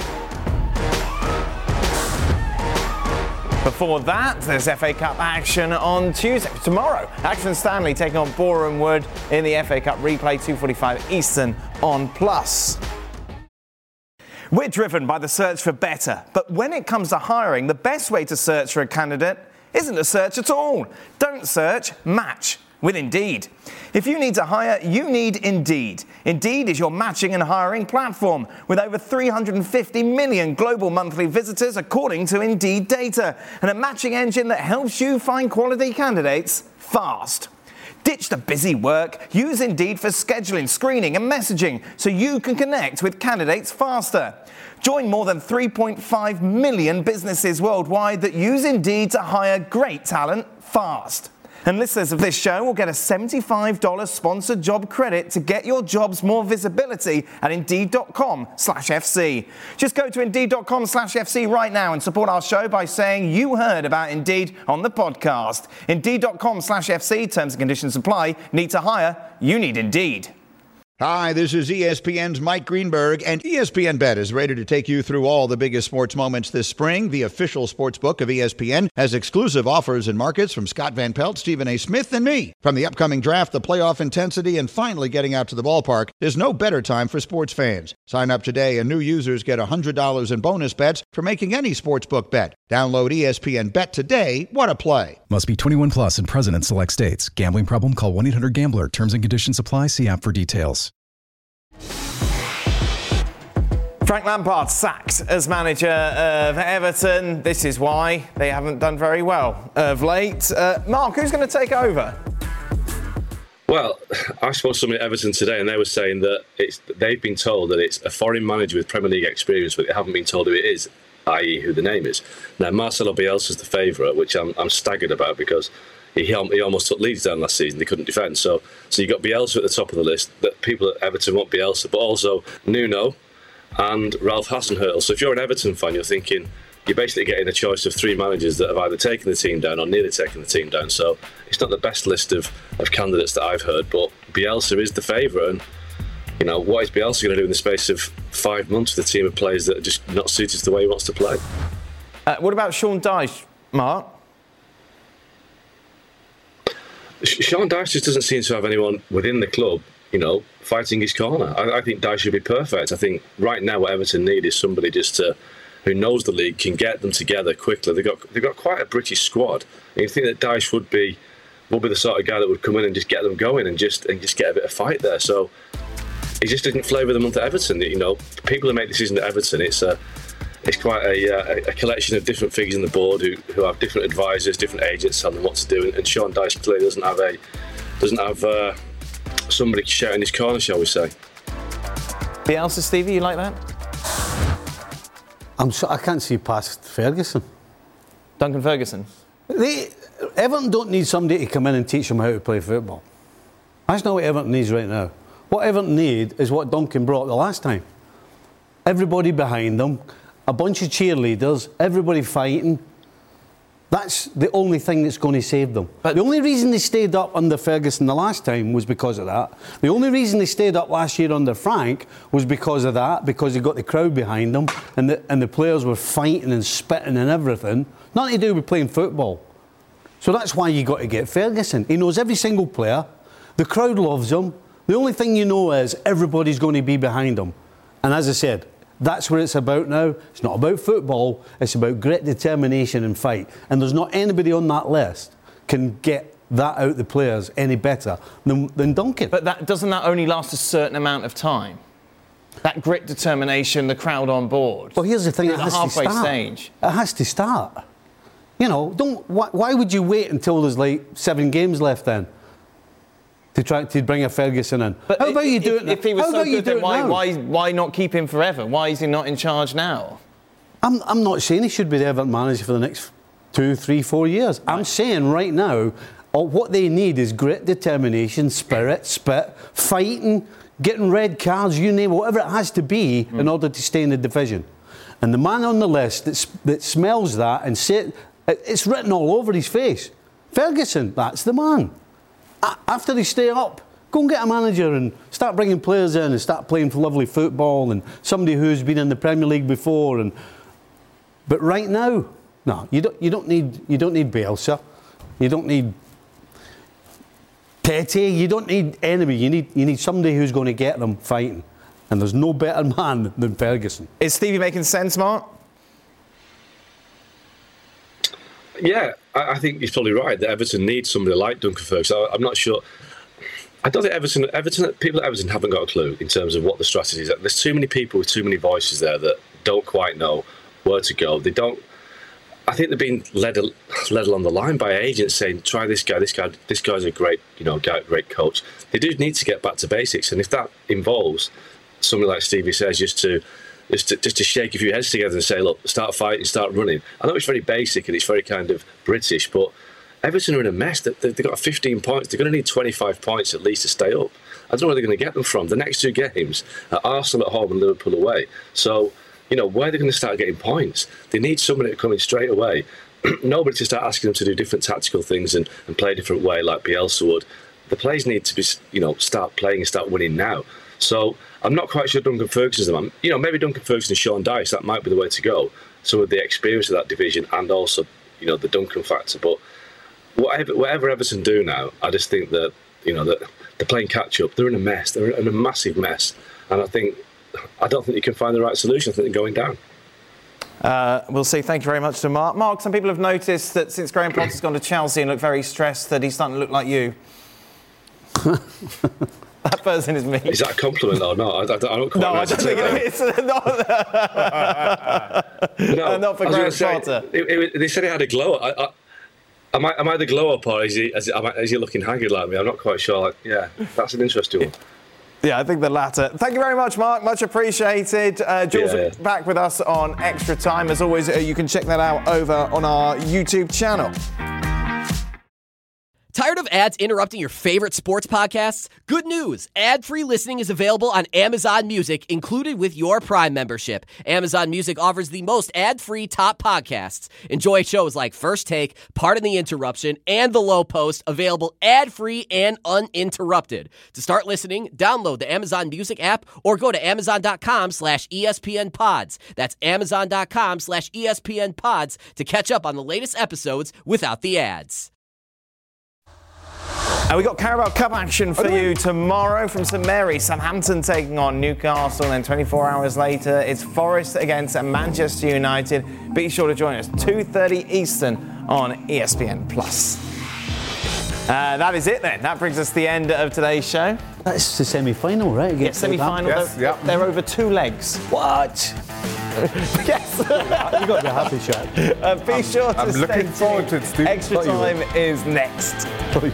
Before that, there's F A Cup action on Tuesday. Tomorrow, Accrington Stanley taking on Boreham Wood in the F A Cup replay, two forty-five Eastern on Plus. We're driven by the search for better, but when it comes to hiring, the best way to search for a candidate isn't to search at all. Don't search, match with Indeed. If you need to hire, you need Indeed. Indeed is your matching and hiring platform with over three hundred fifty million global monthly visitors according to Indeed data, and a matching engine that helps you find quality candidates fast. Ditch the busy work. Use Indeed for scheduling, screening and messaging so you can connect with candidates faster. Join more than three point five million businesses worldwide that use Indeed to hire great talent fast. And listeners of this show will get a seventy-five dollars sponsored job credit to get your jobs more visibility at Indeed.com slash FC. Just go to Indeed.com slash FC right now and support our show by saying you heard about Indeed on the podcast. Indeed.com slash FC. Terms and conditions apply. Need to hire? You need Indeed. Hi, this is E S P N's Mike Greenberg, and E S P N Bet is ready to take you through all the biggest sports moments this spring. The official sports book of E S P N has exclusive offers and markets from Scott Van Pelt, Stephen A. Smith, and me. From the upcoming draft, the playoff intensity, and finally getting out to the ballpark, there's no better time for sports fans. Sign up today, and new users get one hundred dollars in bonus bets for making any sports book bet. Download E S P N Bet today. What a play. Must be twenty-one plus and present in select states. Gambling problem? Call one eight hundred gambler. Terms and conditions apply. See app for details. Frank Lampard sacked as manager of Everton. This is why they haven't done very well of late. Uh, Mark, who's going to take over? Well, I spoke to somebody at Everton today, and they were saying that it's they've been told that it's a foreign manager with Premier League experience, but they haven't been told who it is, that is who the name is. Now, Marcelo Bielsa is the favourite, which I'm, I'm staggered about because He, he almost took Leeds down last season. They couldn't defend. So so you got Bielsa at the top of the list. That people at Everton want Bielsa, but also Nuno and Ralph Hasenhüttl. So if you're an Everton fan, you're thinking you're basically getting a choice of three managers that have either taken the team down or nearly taken the team down. So it's not the best list of, of candidates that I've heard, but Bielsa is the favourite. And you know, what is Bielsa going to do in the space of five months with a team of players that are just not suited to the way he wants to play? Uh, what about Sean Dyche, Mark? Sean Dyche just doesn't seem to have anyone within the club, you know, fighting his corner. I, I think Dyche should be perfect. I think right now what Everton need is somebody just to, who knows the league, can get them together quickly. They've got they've got quite a British squad. And you think that Dyche would be would be the sort of guy that would come in and just get them going and just and just get a bit of fight there. So he just didn't flavour the month at Everton. You know, people who make decisions at Everton, it's a it's quite a, a, a collection of different figures on the board who, who have different advisors, different agents telling them what to do. And Sean Dyche clearly doesn't have a doesn't have uh, somebody shouting his corner, shall we say? Bielsa, Stevie, you like that? I'm so, I can't see past Ferguson. Duncan Ferguson. They, Everton don't need somebody to come in and teach them how to play football. That's not what Everton needs right now. What Everton need is what Duncan brought the last time. Everybody behind them, a bunch of cheerleaders, everybody fighting. That's the only thing that's going to save them. But the only reason they stayed up under Ferguson the last time was because of that. The only reason they stayed up last year under Frank was because of that, because they got the crowd behind them and the, and the players were fighting and spitting and everything. Nothing to do with playing football. So that's why you got to get Ferguson. He knows every single player. The crowd loves him. The only thing you know is everybody's going to be behind him. And as I said, that's what it's about now. It's not about football. It's about grit, determination and fight. And there's not anybody on that list can get that out the players any better than, than Duncan. But that doesn't that only last a certain amount of time? That grit, determination, the crowd on board. Well, here's the thing. It the has halfway to start. stage. It has to start. You know, don't. Why, why would you wait until there's like seven games left then to try to bring a Ferguson in? But how about if, you do if, it? If he was how so about you good, do then it why, now? why why not keep him forever? Why is he not in charge now? I'm I'm not saying he should be the Everton manager for the next two, three, four years. Right. I'm saying right now, what they need is grit, determination, spirit, spit, fighting, getting red cards, you name it, whatever it has to be mm. in order to stay in the division. And the man on the list that, that smells that and say, it's written all over his face. Ferguson, that's the man. A- after they stay up, go and get a manager and start bringing players in and start playing for lovely football and somebody who's been in the Premier League before. And but right now, no, you don't. You don't need. You don't need Bielsa. You don't need Tete. You don't need enemy. You need. You need somebody who's going to get them fighting. And there's no better man than Ferguson. Is Stevie making sense, Mark? Yeah, I, I think he's probably right that Everton needs somebody like Duncan Ferguson. I, I'm not sure. I don't think Everton, Everton, people at Everton haven't got a clue in terms of what the strategy is. There's too many people with too many voices there that don't quite know where to go. They don't. I think they're being led led along the line by agents saying, "Try this guy. This guy. This guy's a great, you know, great coach." They do need to get back to basics, and if that involves somebody like Stevie says, just to just to, just to shake a few heads together and say, "Look, start fighting, start running." I know it's very basic and it's very kind of British, but Everton are in a mess. They've got fifteen points. They're going to need twenty-five points at least to stay up. I don't know where they're going to get them from. The next two games are Arsenal at home and Liverpool away. So, you know, where are they going to start getting points? They need somebody to come in straight away. Nobody to start asking them to do different tactical things and, and play a different way like Bielsa would. The players need to be, you know, start playing and start winning now. So I'm not quite sure Duncan Ferguson's the man. You know, maybe Duncan Ferguson and Sean Dyche, that might be the way to go. Some of the experience of that division and also, you know, the Duncan factor. But whatever, whatever Everton do now, I just think that, you know, that they're playing catch-up. They're in a mess. They're in a massive mess. And I think, I don't think you can find the right solution. I think they're going down. Uh, we'll see. Thank you very much to Mark. Mark, some people have noticed that since Graham Potter's gone to Chelsea and looked very stressed, that he's starting to look like you. That person is me. Is that a compliment or not? I, I, I don't quite No, know I don't think it is. Not, no, not for Graham Potter. It, it, they said he had a glow. I, I, am, I, am I the glow up or is he, is, am I, is he looking haggard like me? I'm not quite sure. Like, yeah, that's an interesting one. Yeah, I think the latter. Thank you very much, Mark. Much appreciated. Uh, Jules yeah, yeah. back with us on Extra Time. As always, uh, you can check that out over on our YouTube channel. Tired of ads interrupting your favorite sports podcasts? Good news! Ad-free listening is available on Amazon Music, included with your Prime membership. Amazon Music offers the most ad-free top podcasts. Enjoy shows like First Take, Pardon the Interruption, and The Low Post, available ad-free and uninterrupted. To start listening, download the Amazon Music app or go to amazon.com slash ESPN pods. That's amazon.com slash ESPN pods to catch up on the latest episodes without the ads. And we got Carabao Cup action for you tomorrow from St Mary. Southampton taking on Newcastle, and then twenty-four hours later, it's Forest against Manchester United. Be sure to join us, two thirty Eastern on E S P N Plus. Uh, that is it then. That brings us to the end of today's show. That's the semi-final, right? Yeah, semi-final. Yes, they're, yep. they're over two legs. What? Yes. You've got to be happy, Shaq. Uh, be sure to I'm stay looking tuned. forward to it, Steve. Extra Thought you time would. is next.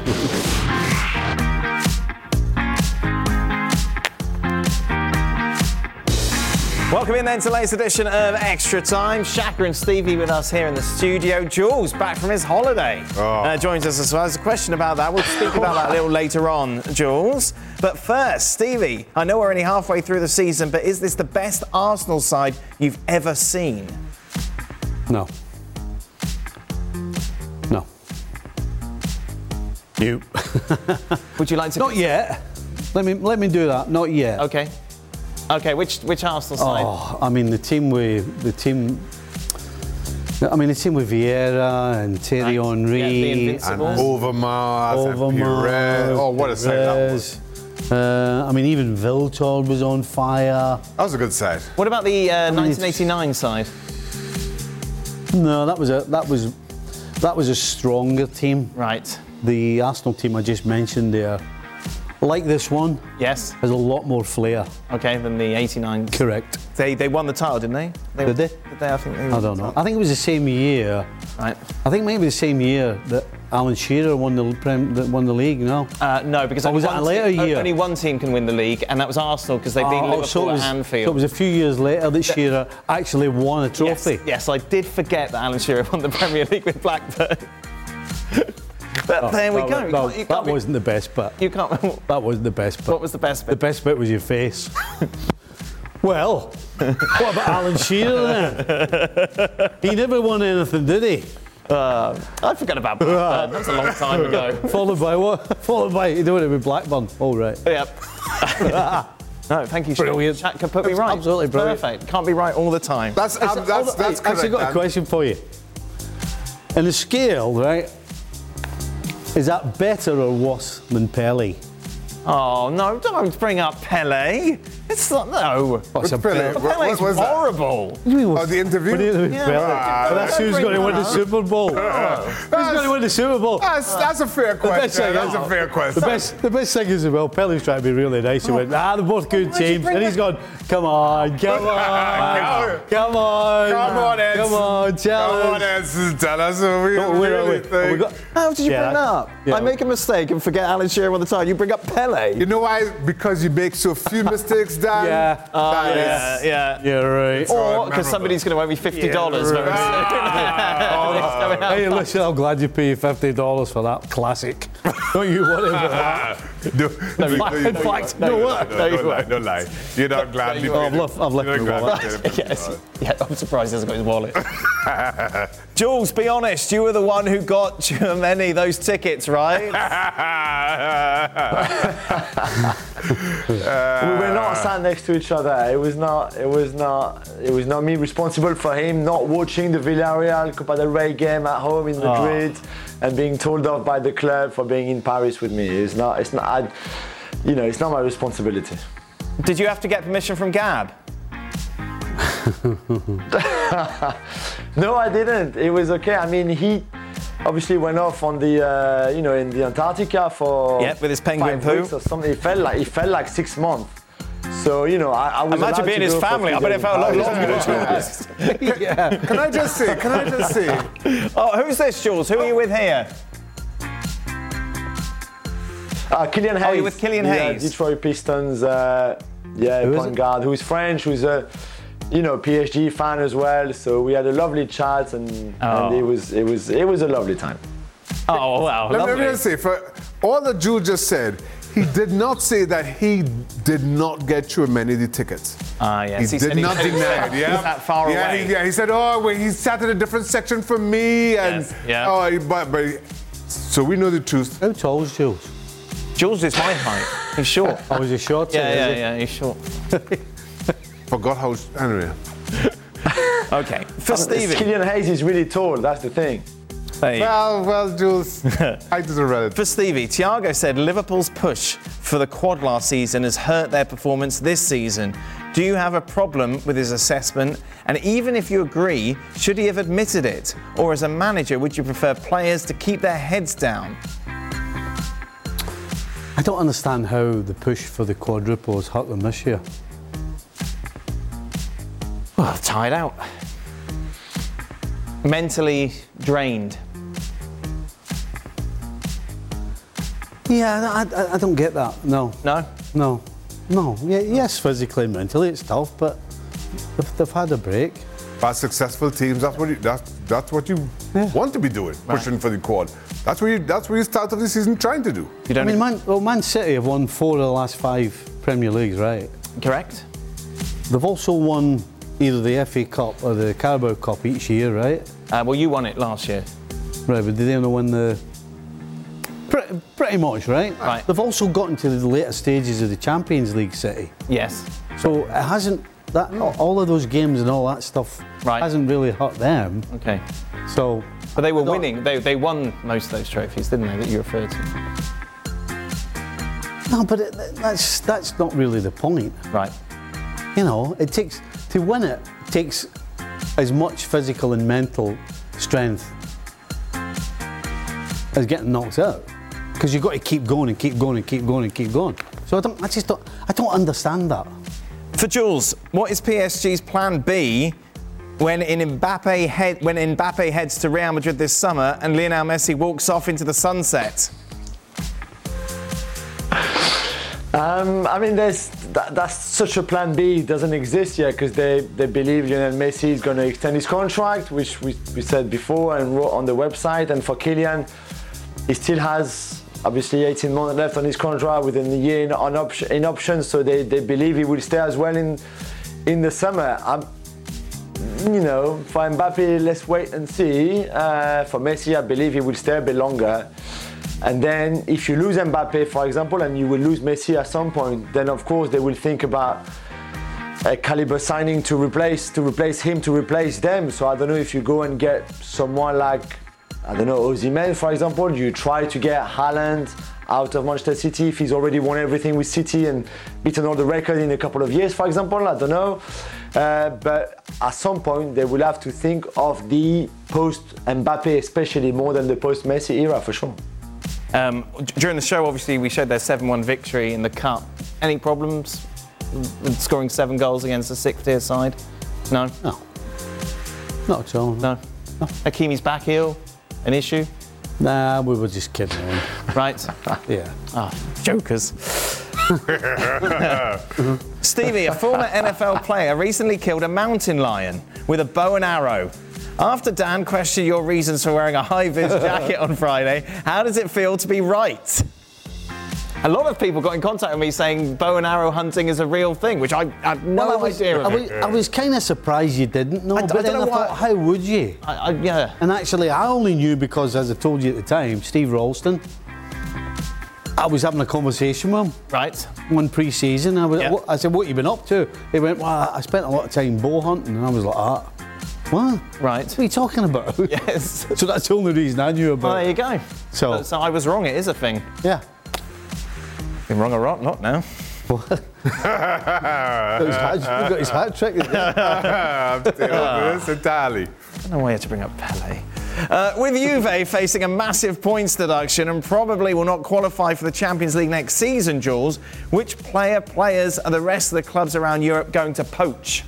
Welcome in then to the latest edition of Extra Time. Shaka and Stevie with us here in the studio. Jules, back from his holiday, Oh. uh, joins us as well. There's a question about that. We'll speak about that a little later on, Jules. But first, Stevie, I know we're only halfway through the season, but is this the best Arsenal side you've ever seen? No. No. You. Would you like to... Not yet. Let me let me do that. Not yet. Okay. Okay, which which Arsenal side? Oh, I mean the team with the team. I mean the team with Vieira and Thierry Right. Henry Yeah, the And Invincibles. Overmars and Overmars, Pires. Oh, what a side that was. Perez. Uh, I mean even Viltord was on fire. That was a good side. What about the uh, mean, nineteen eighty-nine side? No, that was a that was that was a stronger team. Right. The Arsenal team I just mentioned there, like this one, Yes. has a lot more flair. Okay, than the eighty-nine. Correct. They they won the title, didn't they? they Did they? Did they? I think they I won don't the know. title. I think it was the same year. Right. I think maybe the same year that Alan Shearer won the prem, that won the league. No. Uh, no, because Or only was it one a later team, year? only one team can win the league, and that was Arsenal because they beat Oh, Liverpool so it was, at Anfield. So it was a few years later that Shearer actually won a trophy. Yes, yes, I did forget that Alan Shearer won the Premier League with Blackburn. But Oh, there we that go. was- You that, can't- you that can't be- wasn't the best bit. You can't. That wasn't the best bit. What was the best The bit? best bit was your face. Well, what about Alan Shearer then? He never won anything, did he? Uh, I forgot about Blackburn. That was a long time ago. Followed by what? Followed by he doing it with Blackburn. All right. Yep. No, thank you. Brilliant. Chat can put me That's right. absolutely It's brilliant. Perfect. Can't be right all the time. That's um, that's that's, that's I've correct. actually got a Dan. question for you. In the scale, right? Is that better or worse than Pele? Oh no! Don't bring up Pele. It's not no. What's a Pele? Pele? What- what Pele's was that? horrible. Oh, the interview? Yeah. Well, that's who's going to win the Super Bowl. Who's That's- going to win the Super Bowl? That's, that's a fair The best question. thing- That's a fair question. The best, the best thing is, well, Pele's trying to be really nice. He went, ah, they're both good Why'd you teams. bring And he's that- gone, come on, come on, come on, Come on, Eds. come on, tell Come on, us. Eds, tell us what we What- where are really we? Have we think. got- How did you Yeah, bring that up? yeah. I make a mistake and forget Alan Shearer all the time. You bring up Pele. You know why? Because you make so few mistakes, Dan. Yeah. That yeah, is- yeah. Yeah, right. all Or because memorable. somebody's going to owe me fifty dollars. Yeah, very soon. Hey, listen, I'm glad you pay fifty dollars for that classic. Don't you worry about that. No, In fact, in fact, no, no, no, what? no, No, you don't lie, won't. don't lie. You're not glad. No, you you won't. paid I've left- I've left You're my not wallet. glad you paid Yes. Yeah, I'm surprised he hasn't got his wallet. Jules, be honest. You were the one who got Germany those tickets, right? we were not sat next to each other. It was not. It was not. It was not me responsible for him not watching the Villarreal Copa del Rey game at home in Madrid and being told off by the club for being in Paris with me. It's not. It's not. I, you know, it's not my responsibility. Did you have to get permission from Gab? No, I didn't. It was okay. I mean, he obviously went off on the, uh, you know, in the Antarctica for Yep, with his penguin five poo. weeks or something. It felt like it felt like six months. So you know, I, I was. Imagine allowed being to his go for family. three I bet it days felt a lot in longer. Paris. Yeah. Can I just say? Can I just say? Oh, who's this, Jules? Who are you with here? Uh, Kylian Hayes. Oh, you're with Kylian yeah, Hayes. Detroit Pistons. Uh, yeah, Who is point it? guard who's French, who's a, you know, P S G fan as well. So we had a lovely chat, and, Oh. and it was it was it was a lovely time. Oh, wow. Let me- Lovely. let me just say, for all that Jules just said, he did not say that he did not get through many of the tickets. Ah, yes. He, He said did he not said he deny it. was Yeah, that far yeah, away. He, yeah, he said, "Oh, well, he sat in a different section from me," and Yes, yeah. oh, he- but, but so we know the truth. How tall is Jules? Jules is my height. He's short. Oh, was he short? Yeah, is yeah, he? yeah. He's short. Forgot how. Anyway, Okay. For Stevie. Kylian Hayes is really tall. That's the thing. Hey. Well, well, Jules, height is irrelevant. For Stevie, Thiago said Liverpool's push for the quad last season has hurt their performance this season. Do you have a problem with his assessment? And even if you agree, should he have admitted it? Or as a manager, would you prefer players to keep their heads down? I don't understand how the push for the quadruple has hurt them this year. Well, tired out. Mentally drained. Yeah, I, I, I don't get that. No. No? No. No. Yeah, yes, physically and mentally it's tough, but they've, they've had a break. But successful teams, that's what you, that's, that's what you yeah. want to be doing, right. pushing for the quad. That's what you, that's what you started the season trying to do. You don't I mean, Man, well, Man City have won four of the last five Premier Leagues, right? Correct. They've also won either the F A Cup or the Carabao Cup each year, right? Uh, well, you won it last year. Right, but did they only win the... Pretty, pretty much, right? Right. They've also gotten to the later stages of the Champions League, City. Yes. So it hasn't... That all of those games and all that stuff right. hasn't really hurt them. Okay. So... But they were winning. They, they won most of those trophies, didn't they, that you referred to? No, but it, that's that's not really the point. Right. You know, it takes... To win it, takes as much physical and mental strength as getting knocked out. Because you've got to keep going and keep going and keep going and keep going. So I don't... I just don't... I don't understand that. For Jules, what is P S G's plan B when in Mbappe head when Mbappe heads to Real Madrid this summer and Lionel Messi walks off into the sunset? Um, I mean, there's that, that's such a plan B doesn't exist yet because they, they believe Lionel Messi is going to extend his contract, which we, we said before and wrote on the website. And for Kylian, he still has obviously eighteen months left on his contract within the year in, on op- in options, so they, they believe he will stay as well in in the summer. I'm, you know, for Mbappe, let's wait and see. Uh, for Messi, I believe he will stay a bit longer. And then if you lose Mbappe, for example, and you will lose Messi at some point, then of course they will think about a caliber signing to replace to replace him, to replace them. So I don't know if you go and get someone like, I don't know, Osimhen, for example, you try to get Haaland out of Manchester City if he's already won everything with City and beaten all the records in a couple of years, for example, I don't know. Uh, but at some point they will have to think of the post-Mbappe, especially more than the post-Messi era, for sure. Um, during the show, obviously, we showed their seven one victory in the Cup. Any problems with scoring seven goals against a sixth-tier side? No? No. Not at all. No? no. Hakimi's back heel? An issue? Nah, we were just kidding on. Right? Yeah. Ah, jokers. Stevie, a former N F L player, recently killed a mountain lion with a bow and arrow. After Dan questioned your reasons for wearing a high-vis jacket on Friday, how does it feel to be right? A lot of people got in contact with me saying bow and arrow hunting is a real thing, which I had no well, I was, idea of. I was, I was kind of surprised you didn't know, I, but I then don't know I thought, why. how would you? I, I, yeah. And actually, I only knew because, as I told you at the time, Steve Ralston, I was having a conversation with him. Right. One pre-season. I, was, Yep. I said, what have you been up to? He went, well, I spent a lot of time bow hunting. And I was like, ah. What? Right. What are you talking about? Yes. So that's the only reason I knew about Well, there you it. go. So, so I was wrong. It is a thing. Yeah. Been wrong or not? Not now. Got his hat, you got his hat trick. I'm still over this entirely. I don't know why you had to bring up Pele. Uh, with Juve facing a massive points deduction and probably will not qualify for the Champions League next season, Jules, which player, players are the rest of the clubs around Europe going to poach?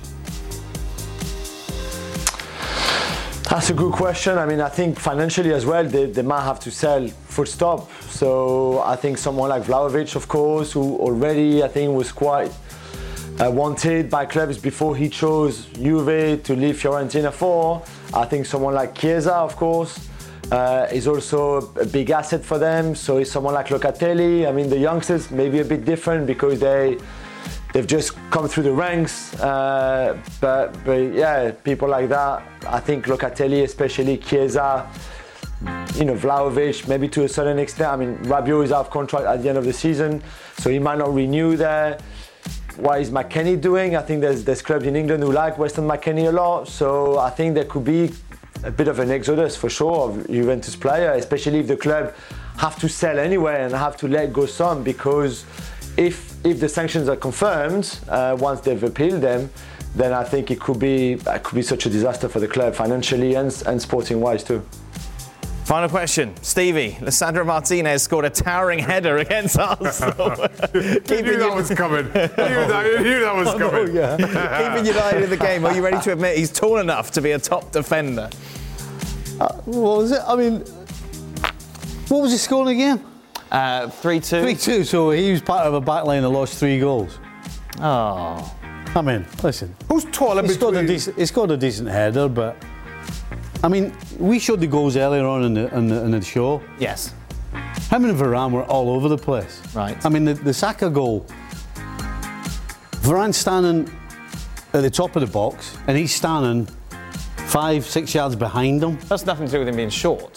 That's a good question. I mean, I think financially as well, they, they might have to sell full stop. So I think someone like Vlahovic, of course, who already I think was quite uh, wanted by clubs before he chose Juve to leave Fiorentina for. I think someone like Chiesa, of course, uh, is also a big asset for them. So is someone like Locatelli. I mean, the youngsters may be a bit different because they they've just come through the ranks. Uh, but but yeah, people like that. I think Locatelli, especially Chiesa, you know, Vlahovic, maybe to a certain extent. I mean, Rabiot is out of contract at the end of the season, so he might not renew there. What is McKennie doing? I think there's there's clubs in England who like Weston McKennie a lot, so I think there could be a bit of an exodus for sure of Juventus players, especially if the club have to sell anyway and have to let go some, because if if the sanctions are confirmed uh, once they've appealed them, then I think it could be it could be such a disaster for the club financially and, and sporting wise too. Final question, Stevie. Lisandro Martinez scored a towering header against Arsenal. You knew that was coming. You knew that, you knew that was Oh, no, coming. yeah. Keeping United in the game. Are you ready to admit he's tall enough to be a top defender? Uh, what was it? I mean, what was he scoring again? Uh, three two. three two, so he was part of a backline that lost three goals. Oh. I mean, listen. Who's taller He scored, a between- decent, he scored a decent header, but I mean, we showed the goals earlier on in the, in the, in the show. Yes. Him and Varane were all over the place. Right. I mean, the, the Saka goal, Varane's standing at the top of the box, and he's standing five, six yards behind him. That's nothing to do with him being short.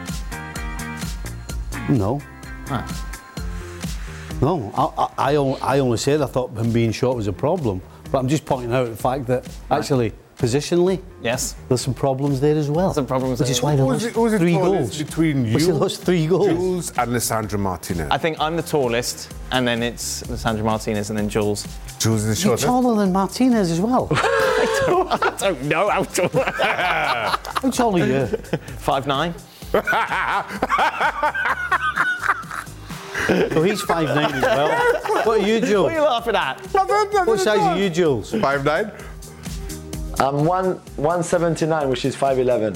No. Ah. No, I, I, I, only, I only said I thought him being short was a problem, but I'm just pointing out the fact that actually, positionally, yes, there's some problems there as well. Some problems Which there. is why they Who's lost it- who's it three tallest goals. between Which you, they lost three goals. Jules and Lisandro Martinez? I think I'm the tallest, and then it's Lisandro Martinez, and then Jules. Jules is the You're shortest. taller than Martinez as well. I, don't, I don't know how tall. How tall are you? Five nine. So he's five nine as well. What are you, Jules? What are you laughing at? What size are you, Jules? Five nine. I'm one one seventy nine, which is five eleven.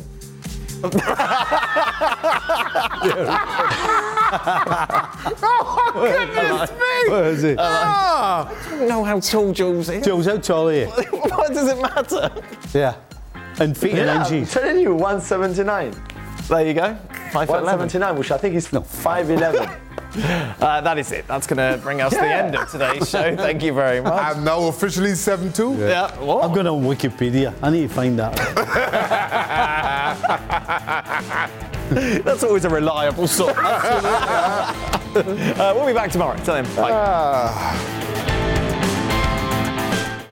Oh, goodness me! What is it? I don't know how tall Jules is. Jules, how tall are you? What does it matter? Yeah. And feet Yeah, and I'm inches. telling you, one seventy nine. There you go. Five foot one eleven. seventy nine, which I think is five eleven. Uh, that is it. That's going to bring us to the end of today's show. Thank you very much. I'm now officially seven two. Yeah. yeah. What? I'm going on Wikipedia. I need to find that. That's always a reliable source. uh, we'll be back tomorrow. Till then, bye. Ah.